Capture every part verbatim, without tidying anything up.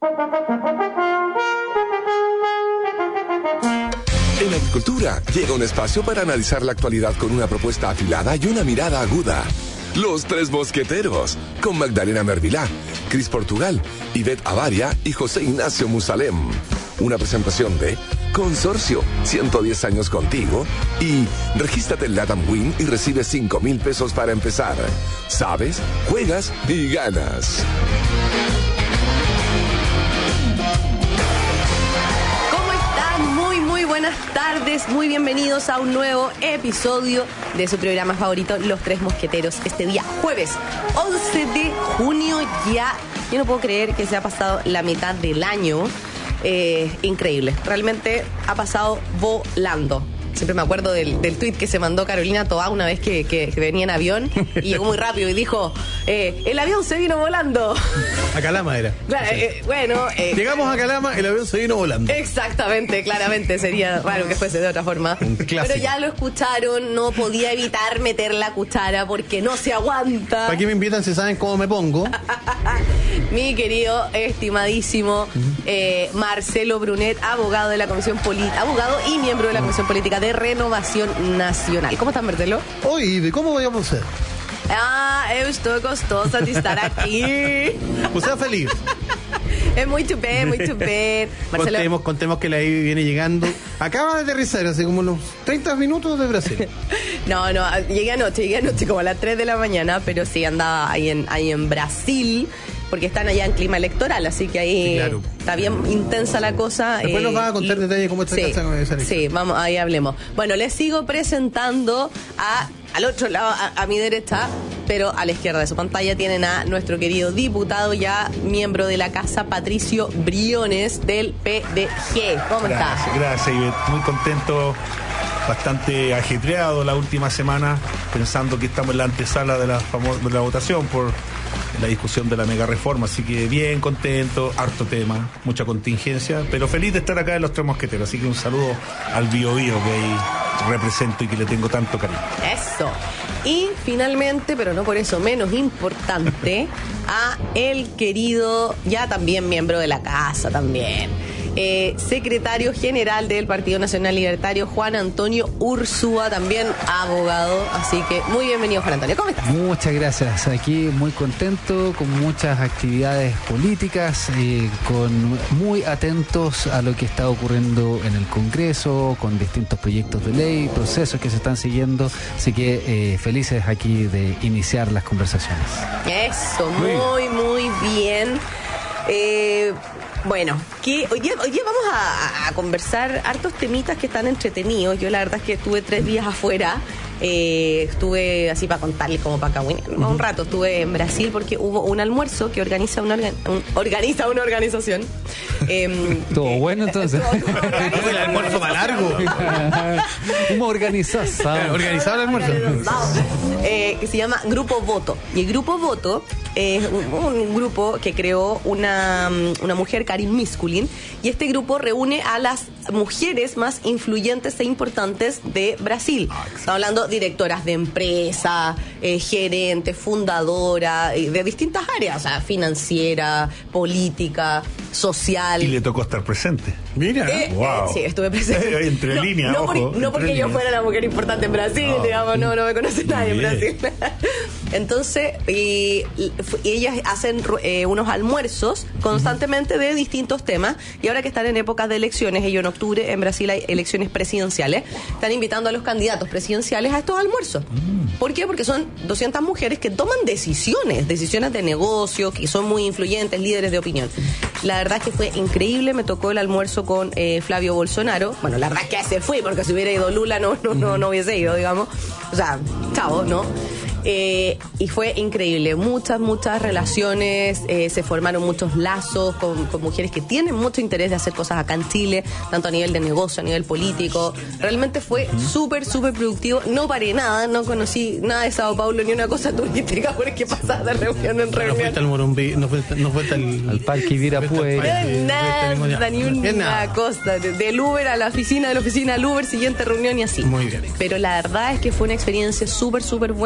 En Agricultura llega un espacio para analizar la actualidad con una propuesta afilada y una mirada aguda. Los Tres Mosqueteros, con Magdalena Mervilá, Cris Portugal, Ivette Avaria y José Ignacio Musalem. Una presentación de Consorcio, ciento diez años contigo, y regístrate en Latam Win y recibe cinco mil pesos para empezar. Sabes, juegas y ganas. Buenas tardes, muy bienvenidos a un nuevo episodio de su programa favorito, Los Tres Mosqueteros. Este día, jueves once de junio, ya, yo no puedo creer que se ha pasado la mitad del año. Eh, increíble, realmente ha pasado volando. Siempre me acuerdo del, del tuit que se mandó Carolina Toá una vez que, que, que venía en avión y llegó muy rápido y dijo, eh, el avión se vino volando. A Calama era. Claro, sí. eh, bueno. Eh, Llegamos a Calama, el avión se vino volando. Exactamente, claramente, sería raro que fuese de otra forma. Un clásico. Pero ya lo escucharon, no podía evitar meter la cuchara porque no se aguanta. ¿Para qué me invitan si saben cómo me pongo? Mi querido, estimadísimo uh-huh. eh, Marcelo Brunet, abogado de la Comisión Política, abogado y miembro de la Comisión Política de Renovación Nacional. ¿Cómo estás, Marcelo? Oye, ¿cómo vamos a ser? Ah, eu estou gostosa de estar aquí. O sea, feliz. Es muy bien, muy bien. Marcelo... Contemos, contemos que la Ivy viene llegando. Acaba de aterrizar hace como unos treinta minutos de Brasil. No, no, llegué anoche, llegué anoche como a las tres de la mañana, pero sí andaba ahí en, ahí en Brasil, porque están allá en clima electoral, así que ahí sí, claro. Está bien intensa la cosa. Después eh, nos vas a contar detalles cómo está sí, casa. Sí, vamos, ahí hablemos. Bueno, les sigo presentando a... Al otro lado, a, a mi derecha, pero a la izquierda de su pantalla, tienen a nuestro querido diputado, ya miembro de la Casa, Patricio Briones, del P D G. ¿Cómo gracias, está? Gracias, Ivette. Muy contento, bastante ajetreado la última semana, pensando que estamos en la antesala de la, famo- de la votación por la discusión de la mega reforma, así que bien contento, harto tema, mucha contingencia, pero feliz de estar acá en Los Tres Mosqueteros, así que un saludo al Bio Bio que ahí represento y que le tengo tanto cariño. Eso. Y finalmente, pero no por eso menos importante, a el querido, ya también miembro de la casa también, eh, secretario general del Partido Nacional Libertario, Juan Antonio Ursúa, también abogado, así que muy bienvenido, Juan Antonio. ¿Cómo estás? Muchas gracias, aquí muy contento, con muchas actividades políticas, eh, con muy atentos a lo que está ocurriendo en el Congreso, con distintos proyectos de ley, procesos que se están siguiendo, así que eh, felices aquí de iniciar las conversaciones. Eso, muy, muy bien. Eh... Bueno, que hoy día, hoy día vamos a, a conversar hartos temitas que están entretenidos. Yo la verdad es que estuve tres días afuera. Eh, estuve así para contarles como para acá uh-huh. un rato estuve en Brasil porque hubo un almuerzo que organiza una orga, un, organiza una organización. Eh, todo eh, bueno entonces. Todo el almuerzo más largo. ¿Cómo organizás? Organizado el almuerzo. Eh, que se llama Grupo Voto. Y el Grupo Voto es un, un grupo que creó una, una mujer, Karin Miskulin, y este grupo reúne a las mujeres más influyentes e importantes de Brasil. Estamos hablando directoras de empresa, eh, gerentes, fundadoras, eh, de distintas áreas, o sea, financiera, política, social. Y le tocó estar presente. Mira, eh, wow. Eh, sí, estuve presente. Eh, entre no, líneas, no, ojo. por, no porque líneas. yo fuera la mujer importante en Brasil, no. digamos, no, no me conoce nadie en Brasil. Entonces, y, y ellas hacen eh, unos almuerzos constantemente de distintos temas, y ahora que están en épocas de elecciones, ellos en octubre en Brasil hay elecciones presidenciales, están invitando a los candidatos presidenciales a estos almuerzos. Mm. ¿Por qué? Porque son doscientas mujeres que toman decisiones, decisiones de negocio, que son muy influyentes, líderes de opinión. La verdad es que fue increíble, me tocó el almuerzo con eh, Flavio Bolsonaro. Bueno, la verdad es que se fue, porque si hubiera ido Lula no, no, no, no hubiese ido, digamos. O sea, chao, ¿no? Eh, y fue increíble, muchas, muchas relaciones, eh, se formaron muchos lazos con, con mujeres que tienen mucho interés de hacer cosas acá en Chile, tanto a nivel de negocio, a nivel político. Realmente fue súper, súper productivo. No paré nada, no conocí nada de Sao Paulo ni una cosa turística, porque pasaba de reunión en reunión. No fuiste al Morumbí, no fuiste, no fuiste al, al Parque Ibirapuera. Nada, ni una cosa. Del Uber a la oficina, de la oficina al Uber, siguiente reunión y así. Muy bien. Pero la verdad es que fue una experiencia súper, súper buena.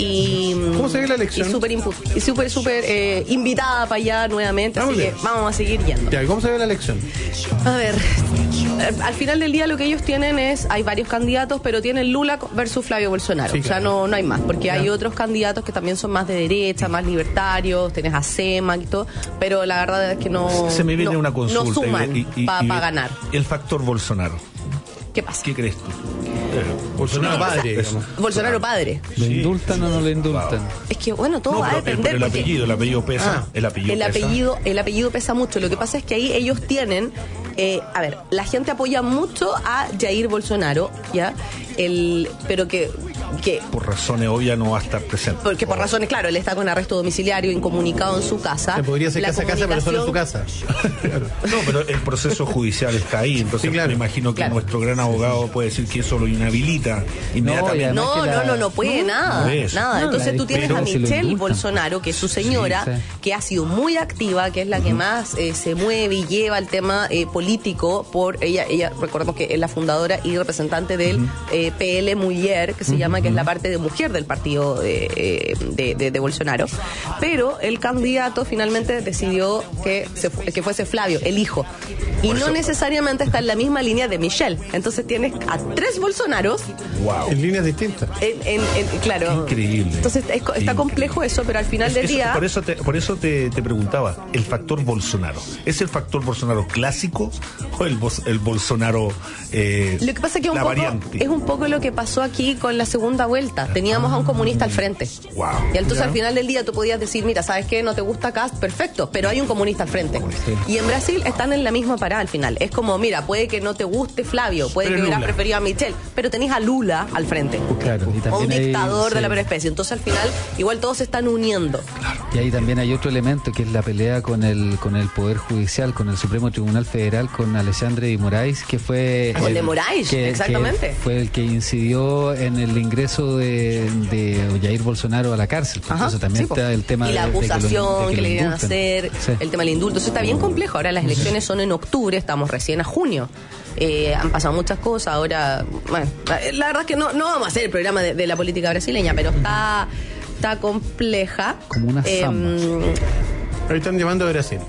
y ¿Cómo se ve la elección? Y súper impu- y súper súper eh, invitada para allá nuevamente, Ah, así muy que bien. vamos a seguir yendo. Ya, ¿cómo se ve la elección? A ver, eh, al final del día lo que ellos tienen es, hay varios candidatos, pero tienen Lula versus Flavio Bolsonaro. Sí, O sea, claro. no, no hay más, porque Ya. hay otros candidatos que también son más de derecha, más libertarios, tenés a Sema y todo, pero la verdad es que no, Se me viene no, una consulta. no suman y- y- para y- ganar. El factor Bolsonaro. ¿Qué pasa? ¿Qué crees tú? Bolsonaro padre, Eso. digamos. Bolsonaro padre. ¿Lo Sí. indultan o no lo indultan? Es que, bueno, todo No, va a pero, el- depender. pero el porque- apellido, el apellido pesa. Ah, el apellido El pesa. apellido, el apellido pesa mucho. Lo que pasa es que ahí ellos tienen, eh, a ver, la gente apoya mucho a Jair Bolsonaro, ¿ya? El, pero que, que Por razones obvias no va a estar presente. porque por razones, claro, él está con arresto domiciliario, incomunicado en su casa. Se podría hacer La casa a casa, pero solo en su comunicación- casa. No, pero el proceso judicial está ahí, entonces Sí, claro. me imagino que Claro. nuestro gran abogado puede decir que eso lo inhabilita inmediatamente. además No, que la- no, no, no puede nada, no es. nada. No, Entonces la tú tienes a discusión si lo Michelle indultan. Bolsonaro, que es su señora, Sí, sí. que ha sido muy activa, que es la que más eh, se mueve y lleva el tema eh, político. Por ella, ella recordemos que es la fundadora y representante del eh, P L Mujer, que se llama, que es la parte de mujer del partido de, eh, de, de- de Bolsonaro. Pero el candidato finalmente decidió que, se fu- que fuese Flavio, el hijo. Y Por no eso- necesariamente está en la misma línea de Michelle. Entonces tienes a tres Bolsonaros Wow. En líneas distintas. en, en- en- claro. Qué increíble. Entonces es co- está Increíble. complejo eso, pero al final Es- del eso- día. por eso, te, por eso te, te preguntaba, el factor Bolsonaro, ¿es el factor Bolsonaro clásico o el, bos- el Bolsonaro eh, Lo que pasa es que un la poco, variante? es un poco lo que pasó aquí con la segunda vuelta. Teníamos a un comunista al frente. Wow. Y entonces Ya. al final del día tú podías decir, mira, ¿sabes qué? No te gusta Cast, perfecto, pero hay un comunista al frente. Sí. Y en Brasil están en la misma parada al final. Es como, mira, puede que no te guste Flavio, puede Pero que hubieras Lula. preferido a Michelle, pero tenés a Lula al frente. Claro, y O un también hay- dictador de sí. la peor especie. Entonces al final, igual todos se están uniendo. Y ahí también hay otro elemento que es la pelea con el con el Poder Judicial, con el Supremo Tribunal Federal, con Alexandre de Moraes, que fue... Con el- de Moraes, que- exactamente. que fue el que incidió en el ingreso de, de Jair Bolsonaro a la cárcel. Ajá, Entonces también sí, po. está el tema y la de, de que lo- acusación de que, lo le iban a indulten. hacer, Sí. el tema del indulto. Eso está bien complejo. Ahora las elecciones son en octubre, estamos recién a junio. Eh, han pasado muchas cosas. Ahora, bueno, la verdad es que no, no vamos a hacer el programa de, de la política brasileña, pero está, está compleja. Como una Eh, zamba. Ahí están llamando de Brasil.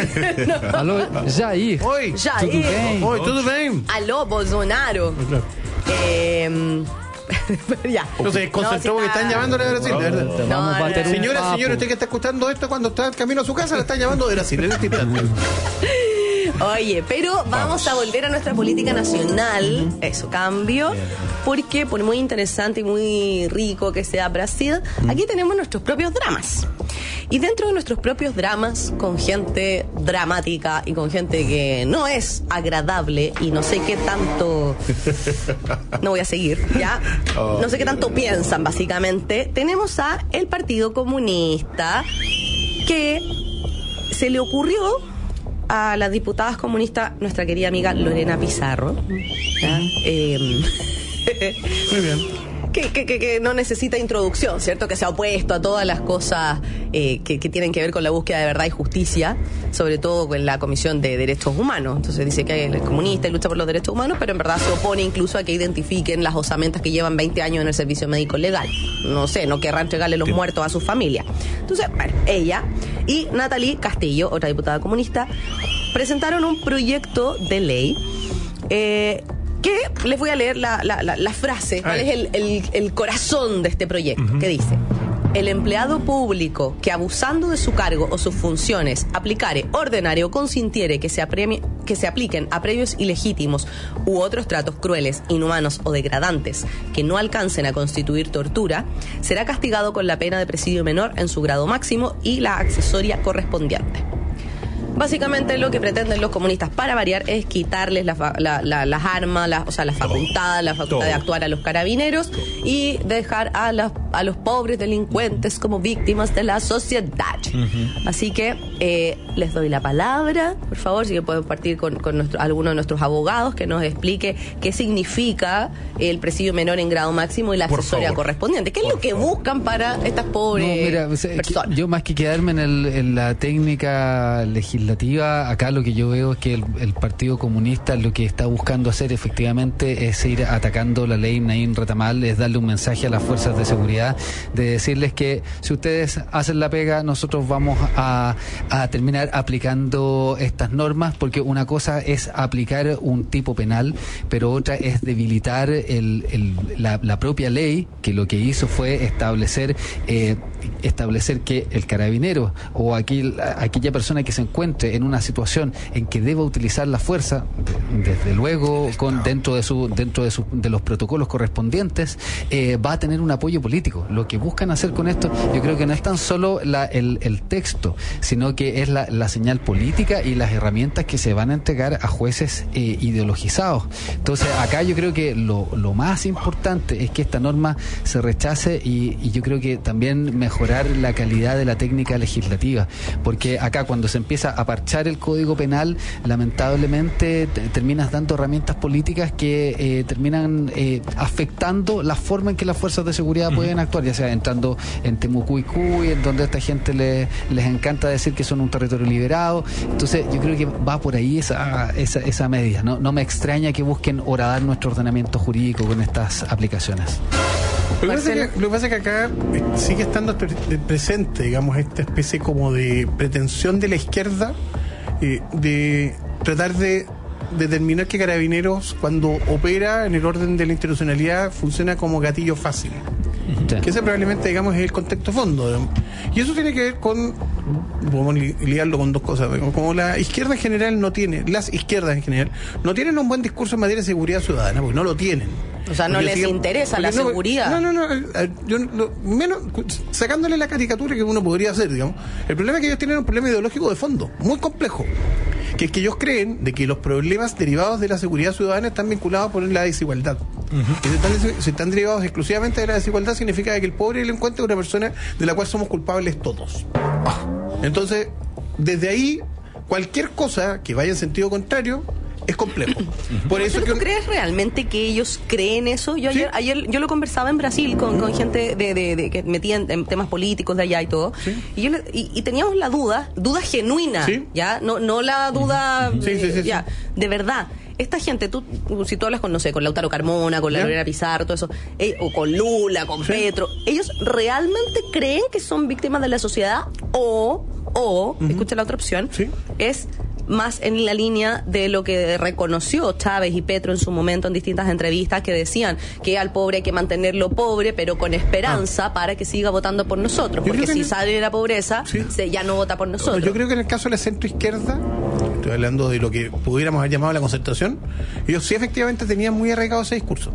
Aló, Jair. Oi, Ya, Tudo eh, bem? oi, tudo bem? aló, Bolsonaro. Claro. Eh, ya. No se desconcentró No, porque si está- están llamando de Brasil, de verdad. Te No, vamos a no, bater un Señora, papo. señor, usted que está escuchando esto cuando está en camino a su casa, la están llamando de Brasil. En este instante. Oye, pero vamos, a volver a nuestra política nacional, eso, cambio, porque por muy interesante y muy rico que sea Brasil, aquí tenemos nuestros propios dramas. Y dentro de nuestros propios dramas, con gente dramática y con gente que no es agradable y no sé qué tanto... No voy a seguir, ¿ya? No sé qué tanto piensan, básicamente. Tenemos a el Partido Comunista, que se le ocurrió a las diputadas comunistas, nuestra querida amiga Lorena Pizarro, ¿ya? Eh, Muy bien. que, que, que, que no necesita introducción, ¿cierto? Que se ha opuesto a todas las cosas eh, que, que tienen que ver con la búsqueda de verdad y justicia, sobre todo con la Comisión de Derechos Humanos. Entonces dice que es comunista y lucha por los derechos humanos, pero en verdad se opone incluso a que identifiquen las osamentas que llevan veinte años en el servicio médico legal. No sé, no querrá entregarle los muertos a su familia. Entonces, bueno, ella y Natalie Castillo, otra diputada comunista, presentaron un proyecto de ley eh, que les voy a leer la, la, la, la frase, cuál es el, el, el corazón de este proyecto, uh-huh. que dice: el empleado público que abusando de su cargo o sus funciones aplicare, ordenare o consintiere que se, apremie, que se apliquen a previos ilegítimos u otros tratos crueles, inhumanos o degradantes que no alcancen a constituir tortura, será castigado con la pena de presidio menor en su grado máximo y la accesoria correspondiente. Básicamente lo que pretenden los comunistas, para variar, es quitarles la, la, la, las armas, la, o sea, las facultades, la facultad Todo. de actuar a los carabineros y dejar a, la, a los pobres delincuentes como víctimas de la sociedad. Uh-huh. Así que eh, les doy la palabra, por favor, si que pueden partir con, con nuestro, alguno de nuestros abogados que nos explique qué significa el presidio menor en grado máximo y la Por accesoria favor. correspondiente. ¿Qué es Por lo que favor. buscan para estas pobres No, mira, o sea, que personas? yo más que quedarme en, el, en la técnica legislativa, acá lo que yo veo es que el, el Partido Comunista lo que está buscando hacer efectivamente es ir atacando la ley Naim Retamal, es darle un mensaje a las fuerzas de seguridad seguridad, de decirles que si ustedes hacen la pega, nosotros vamos a, a terminar aplicando estas normas, porque una cosa es aplicar un tipo penal, pero otra es debilitar el, el, la, la propia ley, que lo que hizo fue establecer eh, establecer que el carabinero o aquel, aquella persona que se encuentre en una situación en que deba utilizar la fuerza, desde luego con dentro de su dentro de, su, de los protocolos correspondientes, eh, va a tener un apoyo político. Lo que buscan hacer con esto, yo creo que no es tan solo la, el, el texto, sino que es la, la señal política y las herramientas que se van a entregar a jueces eh, ideologizados. Entonces, acá yo creo que lo, lo más importante es que esta norma se rechace y, y yo creo que también mejorar la calidad de la técnica legislativa, porque acá cuando se empieza a parchar el Código Penal, lamentablemente te, terminas dando herramientas políticas que eh, terminan eh, afectando la forma en que las fuerzas de seguridad uh-huh. pueden actuar, ya sea entrando en Temucuicú, en donde a esta gente le, les encanta decir que son un territorio liberado. Entonces yo creo que va por ahí esa, esa, esa medida. No, no me extraña que busquen horadar nuestro ordenamiento jurídico con estas aplicaciones. Lo que, pasa que, lo que pasa es que acá sigue estando presente, digamos, esta especie como de pretensión de la izquierda eh, de tratar de determinar que Carabineros, cuando opera en el orden de la institucionalidad, funciona como gatillo fácil. Sí. Que ese probablemente, digamos, es el contexto fondo, digamos. Y eso tiene que ver con, podemos ligarlo con dos cosas, digamos, como la izquierda en general no tiene, las izquierdas en general, no tienen un buen discurso en materia de seguridad ciudadana, porque no lo tienen. O sea, no porque les sigue, interesa la no, seguridad. No, no, no, yo, lo, menos, sacándole la caricatura que uno podría hacer, digamos. El problema es que ellos tienen un problema ideológico de fondo, muy complejo, que es que ellos creen de que los problemas derivados de la seguridad ciudadana están vinculados por la desigualdad. Uh-huh. Y si están, si están derivados exclusivamente de la desigualdad, significa que el pobre delincuente es una persona de la cual somos culpables todos. Entonces, desde ahí, cualquier cosa que vaya en sentido contrario es complejo. Por eso ¿Pero que tú crees realmente que ellos creen eso? Yo ayer, ¿sí? ayer yo lo conversaba en Brasil con, con gente de, de, de que metía en, en temas políticos de allá y todo, ¿sí? y, yo le, y, y teníamos la duda, duda genuina, ¿sí? ya no no la duda sí, eh, sí, sí, ya, sí. de verdad. Esta gente, tú, si tú hablas con, no sé, con Lautaro Carmona, con la Lorena Pizarro, todo eso, eh, o con Lula, con ¿sí? Petro, ¿ellos realmente creen que son víctimas de la sociedad? O, o, uh-huh. escucha la otra opción, ¿sí? es más en la línea de lo que reconoció Chávez y Petro en su momento en distintas entrevistas, que decían que al pobre hay que mantenerlo pobre, pero con esperanza ah. para que siga votando por nosotros, yo porque si el... sale de la pobreza, ¿sí? se, ya no vota por nosotros. Yo creo que en el caso de la centroizquierda, estoy hablando de lo que pudiéramos haber llamado la concertación, ellos sí efectivamente tenían muy arraigado ese discurso.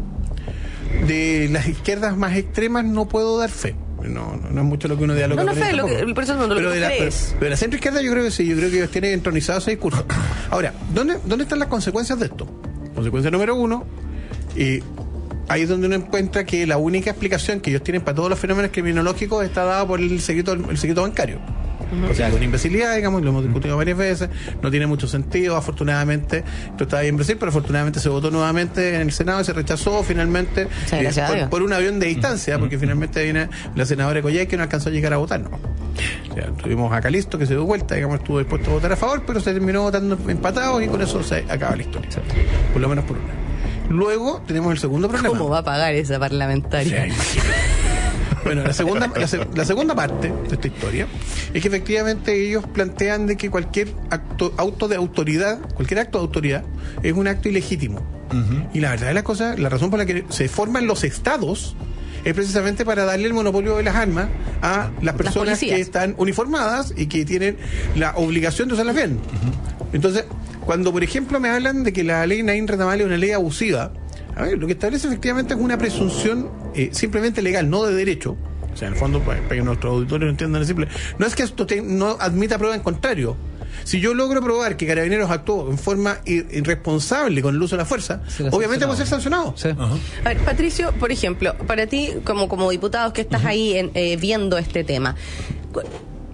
De las izquierdas más extremas no puedo dar fe. No, no, no es mucho lo que uno dialoga. No, no fe, lo que, por eso no lo pero que de la, crees. Pero, pero de la centroizquierda yo creo que sí, yo creo que ellos tienen entronizado ese discurso. Ahora, ¿dónde, dónde están las consecuencias de esto? Consecuencia número uno, y ahí es donde uno encuentra que la única explicación que ellos tienen para todos los fenómenos criminológicos está dada por el secreto, el secreto bancario. Uh-huh. O sea, con imbecilidad, digamos, lo hemos discutido varias veces, no tiene mucho sentido, afortunadamente, esto estaba ahí en Brasil, pero afortunadamente se votó nuevamente en el Senado y se rechazó finalmente sí, eh, por, por un avión de distancia, uh-huh. porque finalmente viene la senadora Colley que no alcanzó a llegar a votar, ¿no? O sea, tuvimos a Calisto que se dio vuelta, digamos, estuvo dispuesto a votar a favor, pero se terminó votando empatados y con eso se acaba la historia, sí. por lo menos por una. Luego tenemos el segundo problema. ¿Cómo va a pagar esa parlamentaria? Sí, bueno, la segunda, la, la segunda parte de esta historia es que efectivamente ellos plantean de que cualquier acto, auto de autoridad, cualquier acto de autoridad es un acto ilegítimo. Uh-huh. Y la verdad de las cosas, la razón por la que se forman los estados es precisamente para darle el monopolio de las armas a las personas que están uniformadas y que tienen la obligación de usarlas bien. Uh-huh. Entonces, cuando por ejemplo me hablan de que la ley Naín Retamal es una ley abusiva, a ver, lo que establece efectivamente es una presunción eh, simplemente legal, no de derecho. O sea, en el fondo, para, para que nuestros auditores lo entiendan simple, no es que esto te, no admita prueba en contrario. Si yo logro probar que Carabineros actuó en forma irresponsable con el uso de la fuerza, obviamente puede ser sancionado. Sí. Uh-huh. A ver, Patricio, por ejemplo, para ti, como, como diputado que estás uh-huh. ahí en, eh, viendo este tema,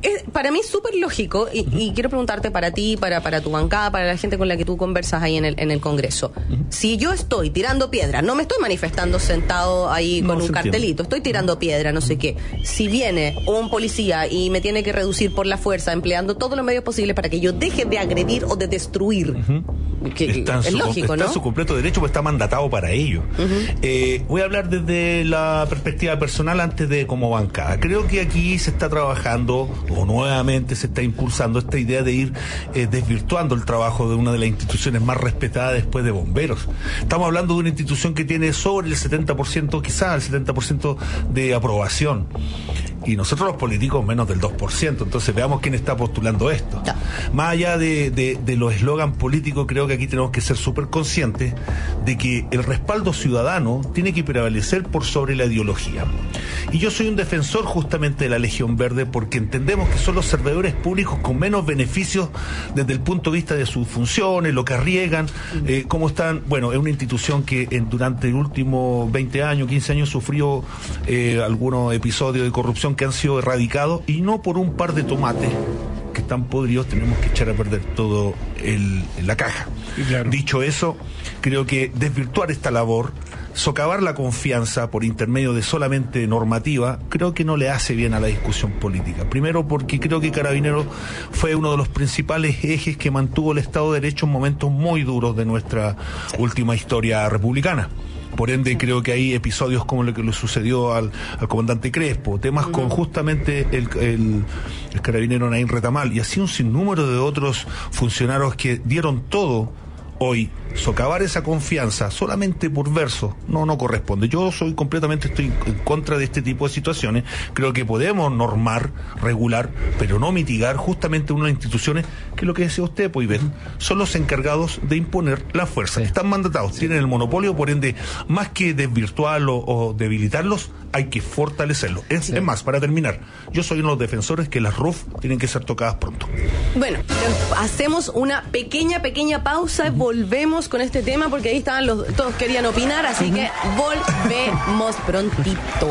es para mí súper lógico y, uh-huh. y quiero preguntarte para ti, para, para tu bancada, para la gente con la que tú conversas ahí en el, en el Congreso. Uh-huh. Si yo estoy tirando piedra, no me estoy manifestando sentado ahí con no, un cartelito, entiende. Estoy tirando piedra, no sé qué. Si viene un policía y me tiene que reducir por la fuerza, empleando todos los medios posibles para que yo deje de agredir o de destruir, uh-huh. que está es su, lógico, está ¿no? en su completo derecho, pues está mandatado para ello. Uh-huh. Eh, voy a hablar desde la perspectiva personal antes de como bancada. Creo que aquí se está trabajando, o nuevamente se está impulsando esta idea de ir eh, desvirtuando el trabajo de una de las instituciones más respetadas después de bomberos. Estamos hablando de una institución que tiene sobre el setenta por ciento, quizás el setenta por ciento de aprobación. Y nosotros los políticos menos del dos por ciento. Entonces veamos quién está postulando esto. Ya. Más allá de, de, de los eslogan políticos, creo que aquí tenemos que ser súper conscientes de que el respaldo ciudadano tiene que prevalecer por sobre la ideología. Y yo soy un defensor justamente de la Legión Verde porque entendemos que son los servidores públicos con menos beneficios desde el punto de vista de sus funciones, lo que arriesgan, eh, cómo están. Bueno, es una institución que en, durante el último veinte años, quince años sufrió eh, algunos episodios de corrupción que han sido erradicados y no por un par de tomates que están podridos tenemos que echar a perder todo el, la caja. Claro. Dicho eso, creo que desvirtuar esta labor, socavar la confianza por intermedio de solamente normativa, creo que no le hace bien a la discusión política. Primero porque creo que Carabineros fue uno de los principales ejes que mantuvo el Estado de Derecho en momentos muy duros de nuestra última historia republicana. Por ende, creo que hay episodios como lo que le sucedió al, al comandante Crespo, temas uh-huh. con justamente el, el, el carabinero Naín Retamal, y así un sinnúmero de otros funcionarios que dieron todo. Hoy, socavar esa confianza solamente por verso no no corresponde. Yo soy completamente estoy en contra de este tipo de situaciones. Creo que podemos normar, regular, pero no mitigar justamente unas instituciones que lo que decía usted, pues, Iván, son los encargados de imponer la fuerza. Sí. Están mandatados, sí. Tienen el monopolio, por ende, más que desvirtuarlo o debilitarlos, hay que fortalecerlo. Es, sí. es más, para terminar, yo soy uno de los defensores que las R U F tienen que ser tocadas pronto. Bueno, hacemos una pequeña, pequeña pausa y volvemos con este tema porque ahí estaban los, todos querían opinar, así que volvemos prontito.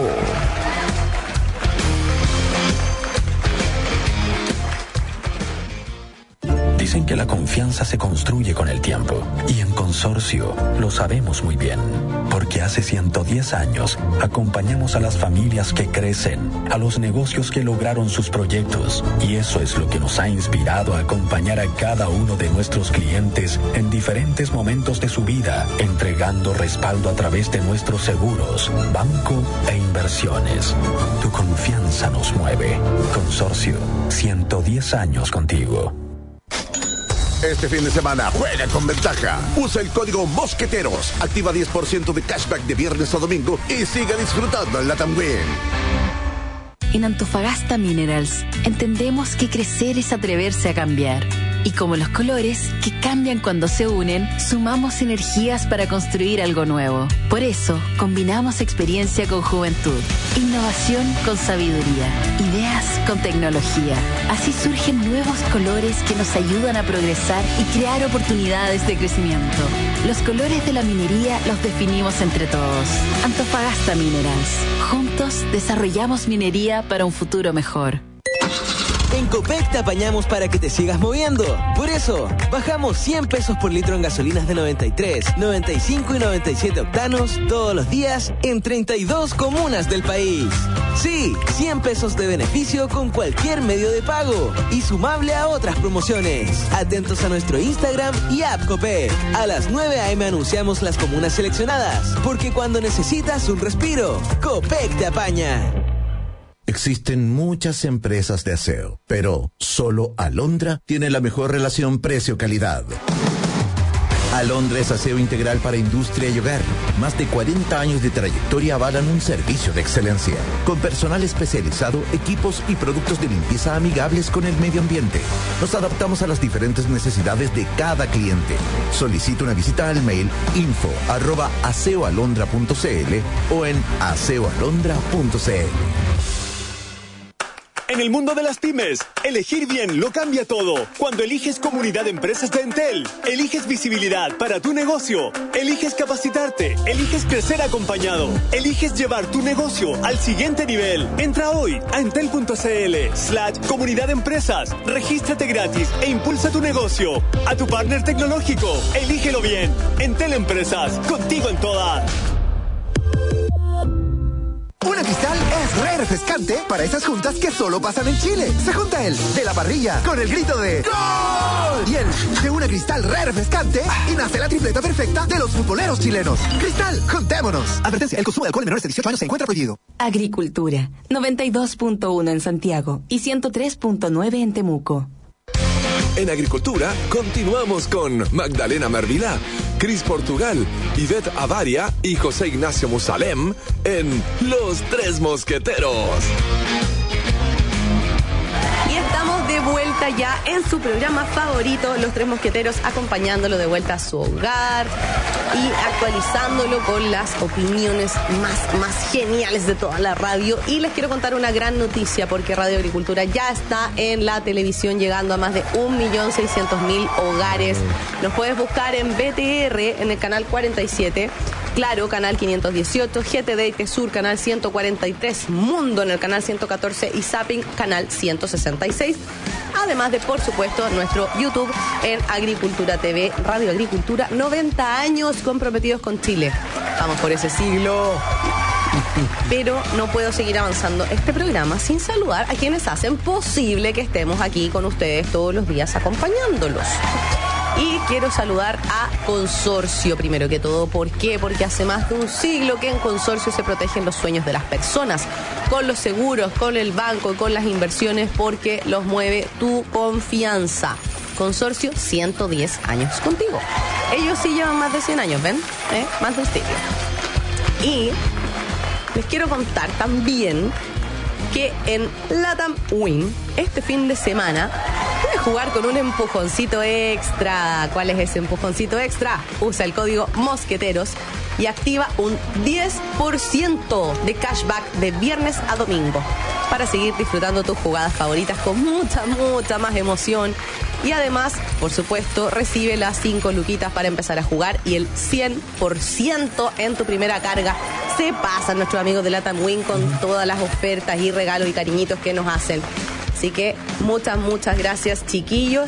Dicen que la confianza se construye con el tiempo, y en Consorcio lo sabemos muy bien, porque hace ciento diez años acompañamos a las familias que crecen, a los negocios que lograron sus proyectos, y eso es lo que nos ha inspirado a acompañar a cada uno de nuestros clientes en diferentes momentos de su vida, entregando respaldo a través de nuestros seguros, banco e inversiones. Tu confianza nos mueve. Consorcio, ciento diez años contigo. Este fin de semana juega con ventaja. Usa el código Mosqueteros. Activa diez por ciento de cashback de viernes a domingo y siga disfrutando en LATAM Win. En Antofagasta Minerals entendemos que crecer es atreverse a cambiar. Y como los colores, que cambian cuando se unen, sumamos energías para construir algo nuevo. Por eso, combinamos experiencia con juventud, innovación con sabiduría, ideas con tecnología. Así surgen nuevos colores que nos ayudan a progresar y crear oportunidades de crecimiento. Los colores de la minería los definimos entre todos. Antofagasta Minerals. Juntos desarrollamos minería para un futuro mejor. En Copec te apañamos para que te sigas moviendo. Por eso, bajamos cien pesos por litro en gasolinas de noventa y tres, noventa y cinco y noventa y siete octanos todos los días en treinta y dos comunas del país. Sí, cien pesos de beneficio con cualquier medio de pago y sumable a otras promociones. Atentos a nuestro Instagram y app Copec. A las nueve a eme anunciamos las comunas seleccionadas, porque cuando necesitas un respiro, Copec te apaña. Existen muchas empresas de aseo, pero solo Alondra tiene la mejor relación precio-calidad. Alondra es aseo integral para industria y hogar. Más de cuarenta años de trayectoria avalan un servicio de excelencia, con personal especializado, equipos y productos de limpieza amigables con el medio ambiente. Nos adaptamos a las diferentes necesidades de cada cliente. Solicita una visita al mail info arroba aseoalondra punto cl o en aseoalondra punto cl. En el mundo de las pymes, elegir bien lo cambia todo. Cuando eliges Comunidad de Empresas de Entel, eliges visibilidad para tu negocio, eliges capacitarte, eliges crecer acompañado, eliges llevar tu negocio al siguiente nivel. Entra hoy a entel.cl slash comunidad de empresas, regístrate gratis e impulsa tu negocio. A tu partner tecnológico, elígelo bien. Entel Empresas, contigo en todas. Una Cristal es re refrescante para esas juntas que solo pasan en Chile. Se junta el de la parrilla con el grito de ¡Gol! Y el de una Cristal re refrescante y nace la tripleta perfecta de los futboleros chilenos. Cristal, juntémonos. Advertencia, el consumo de alcohol en menores de dieciocho años se encuentra prohibido. Agricultura, noventa y dos punto uno en Santiago y ciento tres punto nueve en Temuco. En Agricultura continuamos con Magdalena Mervilá, Cris Portugal, Ivette Avaria y José Ignacio Musalem en Los Tres Mosqueteros. Y estamos de vuelta ya en su programa favorito, Los Tres Mosqueteros, acompañándolo de vuelta a su hogar y actualizándolo con las opiniones más, más geniales de toda la radio. Y les quiero contar una gran noticia, porque Radio Agricultura ya está en la televisión, llegando a más de un millón seiscientos mil hogares. Nos puedes buscar en B T R, en el canal cuarenta y siete, Claro, canal quinientos dieciocho, G T D y T-Sur, canal ciento cuarenta y tres, Mundo en el canal ciento catorce y Zapping, canal ciento sesenta y seis. Además de, por supuesto, nuestro YouTube en Agricultura T V, Radio Agricultura, noventa años comprometidos con Chile. Vamos por ese siglo. Pero no puedo seguir avanzando este programa sin saludar a quienes hacen posible que estemos aquí con ustedes todos los días acompañándolos. Y quiero saludar a Consorcio, primero que todo. ¿Por qué? Porque hace más de un siglo que en Consorcio se protegen los sueños de las personas, con los seguros, con el banco y con las inversiones, porque los mueve tu confianza. Consorcio, ciento diez años contigo. Ellos sí llevan más de cien años, ¿ven? ¿Eh? Más de un siglo. Y les quiero contar también que en LATAM Win, este fin de semana, puedes jugar con un empujoncito extra. ¿Cuál es ese empujoncito extra? Usa el código Mosqueteros y activa un diez por ciento de cashback de viernes a domingo para seguir disfrutando tus jugadas favoritas con mucha, mucha más emoción. Y además, por supuesto, recibe las cinco luquitas para empezar a jugar y el cien por ciento en tu primera carga. Se pasan nuestros amigos de LATAM Win con todas las ofertas y regalos y cariñitos que nos hacen. Así que muchas, muchas gracias, chiquillos.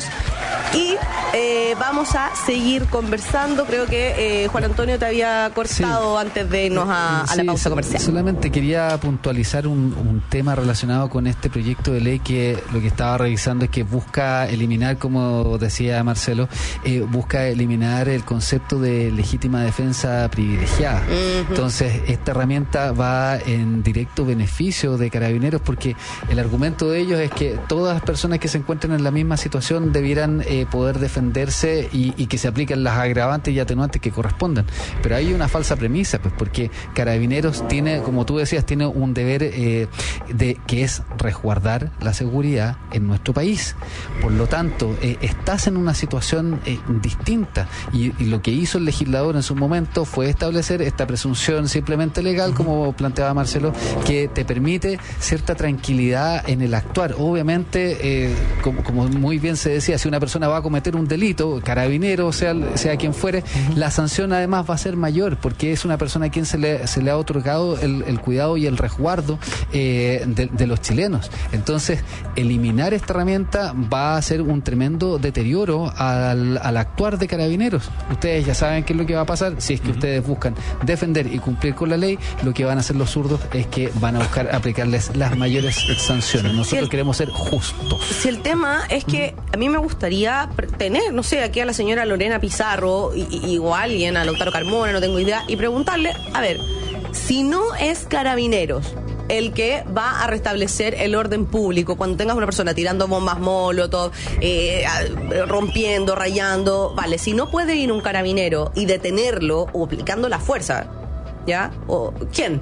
Y eh, vamos a seguir conversando. Creo que eh, Juan Antonio te había cortado sí. antes de irnos a, a sí, la pausa comercial. Solamente quería puntualizar un, un tema relacionado con este proyecto de ley, que lo que estaba revisando es que busca eliminar, como decía Marcelo, eh, busca eliminar el concepto de legítima defensa privilegiada. Uh-huh. Entonces, esta herramienta va en directo beneficio de Carabineros, porque el argumento de ellos es que todas las personas que se encuentren en la misma situación debieran eh, poder defenderse y, y que se apliquen las agravantes y atenuantes que correspondan. Pero hay una falsa premisa, pues, porque Carabineros tiene, como tú decías, tiene un deber eh, de que es resguardar la seguridad en nuestro país. Por lo tanto, eh, estás en una situación eh, distinta y, y lo que hizo el legislador en su momento fue establecer esta presunción simplemente legal, como planteaba Marcelo, que te permite cierta tranquilidad en el actuar. Obviamente, eh, como, como muy bien se decía, si una persona va a cometer un delito, carabinero, sea, sea quien fuere, uh-huh. la sanción además va a ser mayor, porque es una persona a quien se le, se le ha otorgado el, el cuidado y el resguardo eh, de, de los chilenos. Entonces, eliminar esta herramienta va a ser un tremendo deterioro al, al actuar de Carabineros. Ustedes ya saben qué es lo que va a pasar. Si es que uh-huh. ustedes buscan defender y cumplir con la ley, lo que van a hacer los zurdos es que van a buscar aplicarles las mayores sanciones. Nosotros si el, queremos ser justos. Si el tema es que a mí me gustaría tener, no sé, aquí a la señora Lorena Pizarro y, y, o a alguien, a Lautaro Carmona, no tengo idea, y preguntarle, a ver, si no es Carabineros el que va a restablecer el orden público, cuando tengas una persona tirando bombas molotov, eh, rompiendo, rayando, vale, si no puede ir un carabinero y detenerlo o aplicando la fuerza, ¿ya? ¿O quién?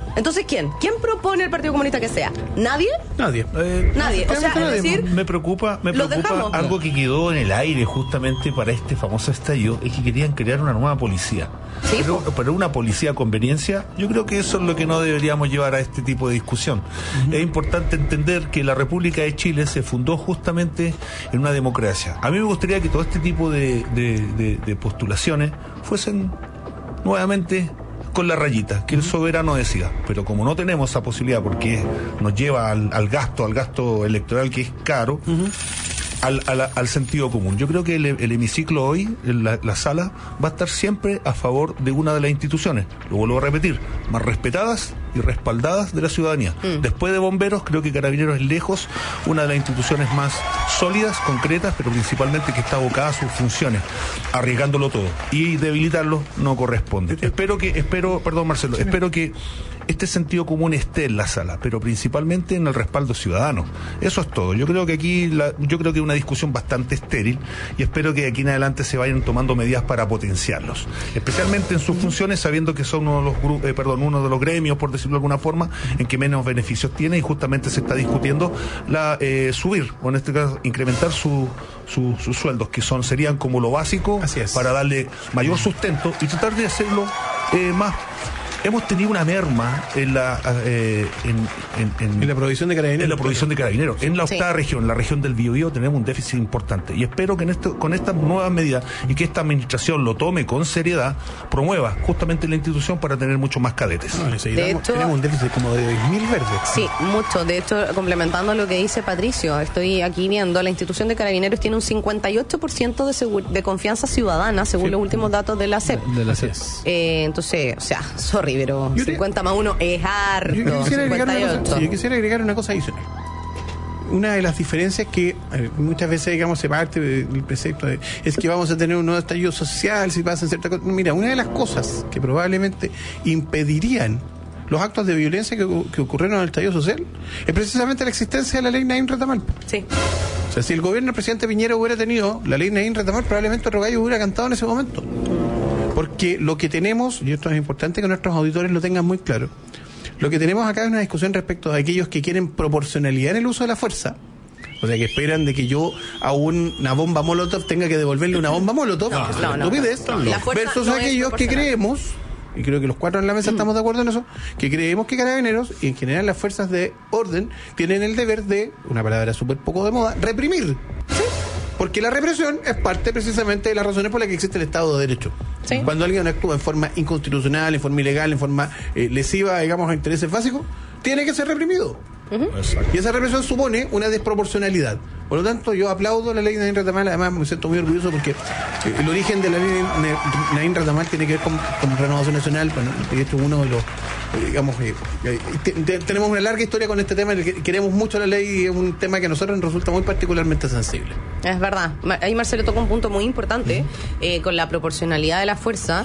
Entonces, ¿quién? ¿Quién propone el Partido Comunista que sea? ¿Nadie? Nadie. Eh, Nadie. O sea, es decir, me preocupa, me preocupa algo que quedó en el aire justamente para este famoso estallido, es que querían crear una nueva policía. ¿Sí? Pero, pero una policía a conveniencia, yo creo que eso es lo que no deberíamos llevar a este tipo de discusión. Uh-huh. Es importante entender que la República de Chile se fundó justamente en una democracia. A mí me gustaría que todo este tipo de, de, de, de postulaciones fuesen nuevamente con la rayita, que el soberano decida. Pero como no tenemos esa posibilidad, porque nos lleva al, al gasto, al gasto electoral que es caro, uh-huh. Al, al, al sentido común. Yo creo que el, el hemiciclo hoy, la, la sala, va a estar siempre a favor de una de las instituciones, lo vuelvo a repetir, más respetadas y respaldadas de la ciudadanía. Mm. Después de Bomberos, creo que Carabineros es lejos una de las instituciones más sólidas, concretas, pero principalmente que está abocada a sus funciones, arriesgándolo todo. Y debilitarlo no corresponde. Espero que, espero, perdón Marcelo, sí. espero que este sentido común esté en la sala, pero principalmente en el respaldo ciudadano. Eso es todo. Yo creo que aquí, la, yo creo que es una discusión bastante estéril y espero que de aquí en adelante se vayan tomando medidas para potenciarlos, especialmente en sus funciones, sabiendo que son uno de los gru- eh, perdón, uno de los gremios, por decirlo de alguna forma, en que menos beneficios tiene, y justamente se está discutiendo la eh, subir, o en este caso incrementar su, su, sus sueldos, que son serían como lo básico para darle mayor sustento y tratar de hacerlo eh, más. Hemos tenido una merma en la eh, en, en, en, en la provisión de carabineros. En la provisión de carabineros. En la octava sí. región, la región del Biobío, tenemos un déficit importante. Y espero que en esto, con estas nuevas medidas y que esta administración lo tome con seriedad, promueva justamente la institución para tener mucho más cadetes. No, de hecho, tenemos un déficit como de diez mil verdes. Sí, mucho. De hecho, complementando lo que dice Patricio, estoy aquí viendo, la institución de Carabineros tiene un cincuenta y ocho por ciento de, segur- de confianza ciudadana, según sí. los últimos datos de la C E P. De la C E P. Eh, entonces, o sea, sorry, pero yo cincuenta más uno es harto. Yo, yo, quisiera cincuenta y ocho. cosa, sí, yo quisiera agregar una cosa adicional. Una de las diferencias que eh, muchas veces, digamos, se parte del precepto de, es que vamos a tener un nuevo estallido social si pasan ciertas cosas. Mira, una de las cosas que probablemente impedirían los actos de violencia que, que ocurrieron en el estallido social es precisamente la existencia de la ley Naín Retamal. Sí. O sea, si el gobierno del presidente Piñera hubiera tenido la ley Naín Retamal, probablemente otro gallo hubiera cantado en ese momento. Porque lo que tenemos, y esto es importante que nuestros auditores lo tengan muy claro, lo que tenemos acá es una discusión respecto a aquellos que quieren proporcionalidad en el uso de la fuerza. O sea, que esperan de que yo a un, una bomba molotov tenga que devolverle una bomba molotov, no, que es no, una estupidez, no, no. versus no aquellos que creemos, y creo que los cuatro en la mesa estamos de acuerdo en eso, que creemos que Carabineros y en general las fuerzas de orden tienen el deber de, una palabra súper poco de moda, reprimir. ¿Sí? Porque la represión es parte precisamente de las razones por las que existe el Estado de Derecho. ¿Sí? Cuando alguien actúa en forma inconstitucional, en forma ilegal, en forma eh, lesiva, digamos, a intereses básicos, tiene que ser reprimido. Uh-huh. Y esa represión supone una desproporcionalidad. Por lo tanto, yo aplaudo la ley Naín Retamal, además me siento muy orgulloso porque eh, el origen de la ley Naín Retamal tiene que ver con, con Renovación Nacional. Bueno, de hecho, uno de los, eh, digamos, eh, eh, te, te, tenemos una larga historia con este tema, queremos mucho la ley y es un tema que a nosotros nos resulta muy particularmente sensible. Es verdad. Ahí Marcelo tocó un punto muy importante, uh-huh. eh, con la proporcionalidad de la fuerza.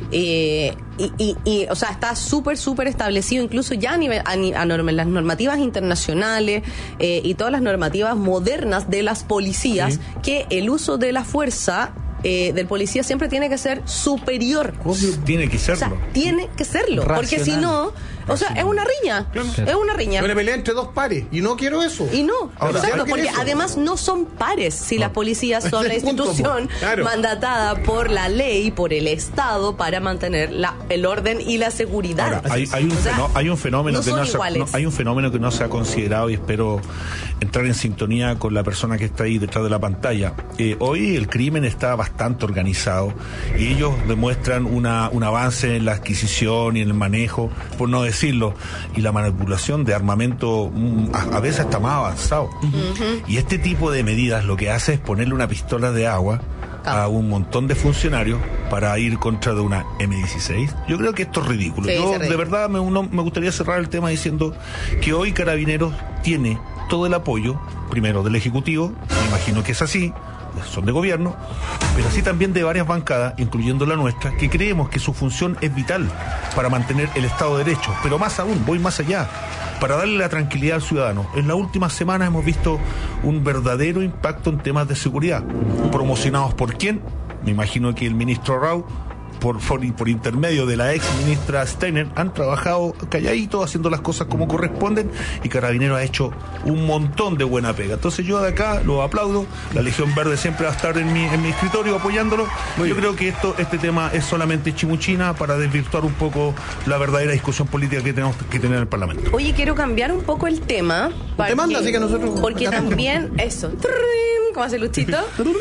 Eh, y, y, y, o sea, está súper, súper establecido, incluso ya a nivel, a, a norm, las normativas internacionales eh, y todas las normativas modernas de las policías, sí. que el uso de la fuerza eh, del policía siempre tiene que ser superior. Obvio, tiene que serlo. O sea, tiene que serlo, racional. Porque si no, o sea, es una riña, claro. es una riña. Una pelea entre dos pares, y no quiero eso. Y no, Ahora, exacto, porque eso. además no son pares si no. las policías son la institución punto, claro. mandatada por la ley, por el Estado, para mantener la, el orden y la seguridad. Ahora, hay, hay, un o sea, fenó, hay un fenómeno no que no se, no, hay un fenómeno que no se ha considerado y espero entrar en sintonía con la persona que está ahí detrás de la pantalla. Eh, hoy el crimen está bastante organizado y ellos demuestran una, un avance en la adquisición y en el manejo, por no decirlo, y la manipulación de armamento a, a veces está más avanzado. Uh-huh. Y este tipo de medidas lo que hace es ponerle una pistola de agua a un montón de funcionarios para ir contra de una eme dieciséis. Yo creo que esto es ridículo. Sí, Yo es ridículo. de verdad me, uno, me gustaría cerrar el tema diciendo que hoy Carabineros tiene todo el apoyo, primero del Ejecutivo, me imagino que es así, son de gobierno, pero así también de varias bancadas, incluyendo la nuestra, que creemos que su función es vital para mantener el Estado de Derecho, pero más aún, voy más allá, para darle la tranquilidad al ciudadano. En las últimas semanas hemos visto un verdadero impacto en temas de seguridad, promocionados por quién, me imagino que el ministro Rau, por, por, por intermedio de la ex ministra Steiner, han trabajado calladitos, haciendo las cosas como corresponden, y Carabineros ha hecho un montón de buena pega. Entonces yo de acá lo aplaudo, la Legión Verde siempre va a estar en mi, en mi escritorio apoyándolo. Muy yo bien. Creo que esto, este tema es solamente chimuchina para desvirtuar un poco la verdadera discusión política que tenemos que tener en el Parlamento. Oye, quiero cambiar un poco el tema. Te manda, así que nosotros... Porque también, eso, como hace Luchito,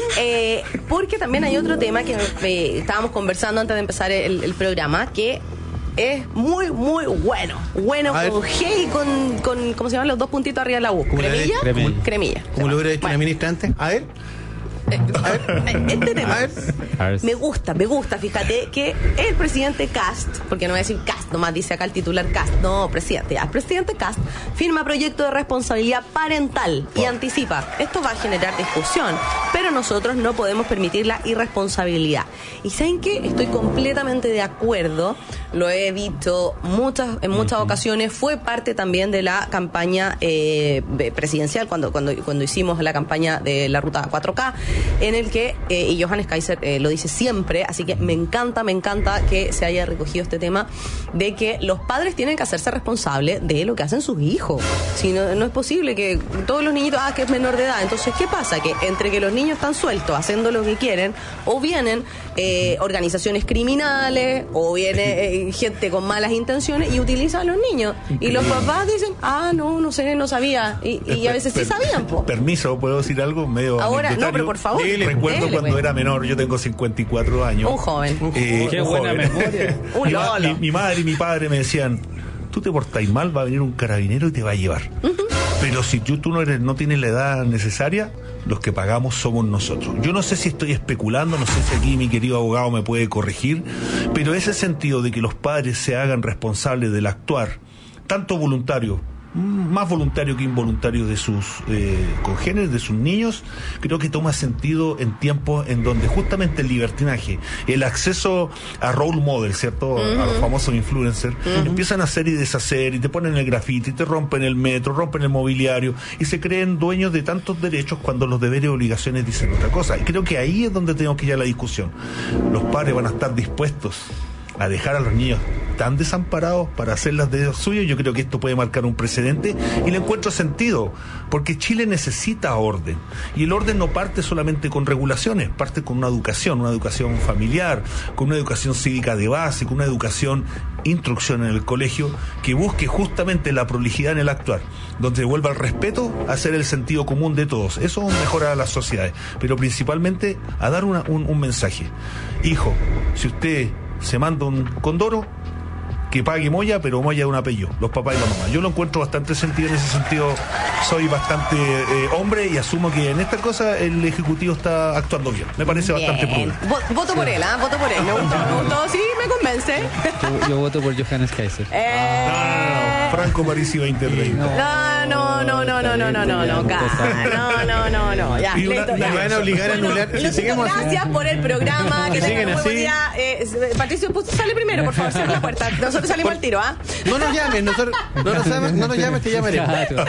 eh, porque también hay otro tema que eh, estábamos conversando antes de empezar el, el programa, que es muy, muy bueno. Bueno con G y con, con, ¿cómo se llaman los dos puntitos arriba de la U? ¿Cremilla? Cremilla. Cremilla. Como lo hubiera dicho bueno. la ministra antes. A ver. Eh, a ver, este tema a ver. me gusta, me gusta, fíjate que el presidente Kast, porque no voy a decir Kast, nomás dice acá el titular Kast, no, presidente, el presidente Kast firma proyecto de responsabilidad parental y anticipa, esto va a generar discusión, pero nosotros no podemos permitir la irresponsabilidad. Y ¿saben qué? Estoy completamente de acuerdo, lo he dicho muchas, en muchas uh-huh. ocasiones, fue parte también de la campaña eh, presidencial, cuando, cuando, cuando hicimos la campaña de la Ruta cuatro K, en el que, eh, y Johannes Kaiser eh, lo dice siempre, así que me encanta, me encanta que se haya recogido este tema de que los padres tienen que hacerse responsables de lo que hacen sus hijos. Si no, no es posible que todos los niñitos, ah, que es menor de edad, entonces ¿qué pasa? Que entre que los niños están sueltos haciendo lo que quieren, o vienen eh, organizaciones criminales, o viene eh, gente con malas intenciones y utiliza a los niños, y los papás dicen, ah, no, no sé, no sabía, y, y a veces sí sabían, po. Permiso, ¿puedo decir algo medio ahora? No, pero por favor. Sí, recuerdo dele, cuando era menor, yo tengo cincuenta y cuatro años. Un joven. Eh, Qué un buena joven. memoria. Un mi, mi, mi madre y mi padre me decían, tú te portáis mal, va a venir un carabinero y te va a llevar. Uh-huh. Pero si tú, tú no, eres, no tienes la edad necesaria, los que pagamos somos nosotros. Yo no sé si estoy especulando, no sé si aquí mi querido abogado me puede corregir, pero ese sentido de que los padres se hagan responsables del actuar, tanto voluntario, más voluntario que involuntario de sus eh, congéneres, de sus niños, creo que toma sentido en tiempos en donde justamente el libertinaje, el acceso a role model, ¿cierto? Uh-huh. A los famosos influencers, uh-huh. empiezan a hacer y deshacer, y te ponen el grafiti, te rompen el metro, rompen el mobiliario, y se creen dueños de tantos derechos cuando los deberes y obligaciones dicen otra cosa. Y creo que ahí es donde tenemos que ir a la discusión. Los padres van a estar dispuestos a dejar a los niños tan desamparados para hacerlas de los suyos. Yo creo que esto puede marcar un precedente y le encuentro sentido, porque Chile necesita orden, y el orden no parte solamente con regulaciones, parte con una educación, una educación familiar, con una educación cívica de base, con una educación, instrucción en el colegio, que busque justamente la prolijidad en el actuar, donde vuelva el respeto a ser el sentido común de todos. Eso mejora a las sociedades, pero principalmente a dar una, un, un mensaje. Hijo, si usted se manda un condoro, que pague Moya, pero Moya es un apellido, los papás y la mamá. Yo lo encuentro bastante sentido en ese sentido. Soy bastante eh, hombre y asumo que en esta cosa el Ejecutivo está actuando bien. Me parece bien. Bastante prudente. Vo- voto por él, ¿ah? ¿eh? Voto por él. Me gustó, me gustó. Sí, me convence. Yo, yo voto por Johannes Kaiser. Eh... No, no, no. Franco Parisi veinte treinta. No, no, no, no, no, no, no, no, no, no, no, no, no, ya. Y una, listo, ya. Me van a obligar a anular. Si seguimos gracias así. Por el programa. Que tengan un buen día. Eh, Patricio, pues, sale primero, por favor, cierra la puerta. Nosotros salimos al tiro, ¿ah? No nos llames, nosotros, no, nos llames, no nos llames, te llamaré.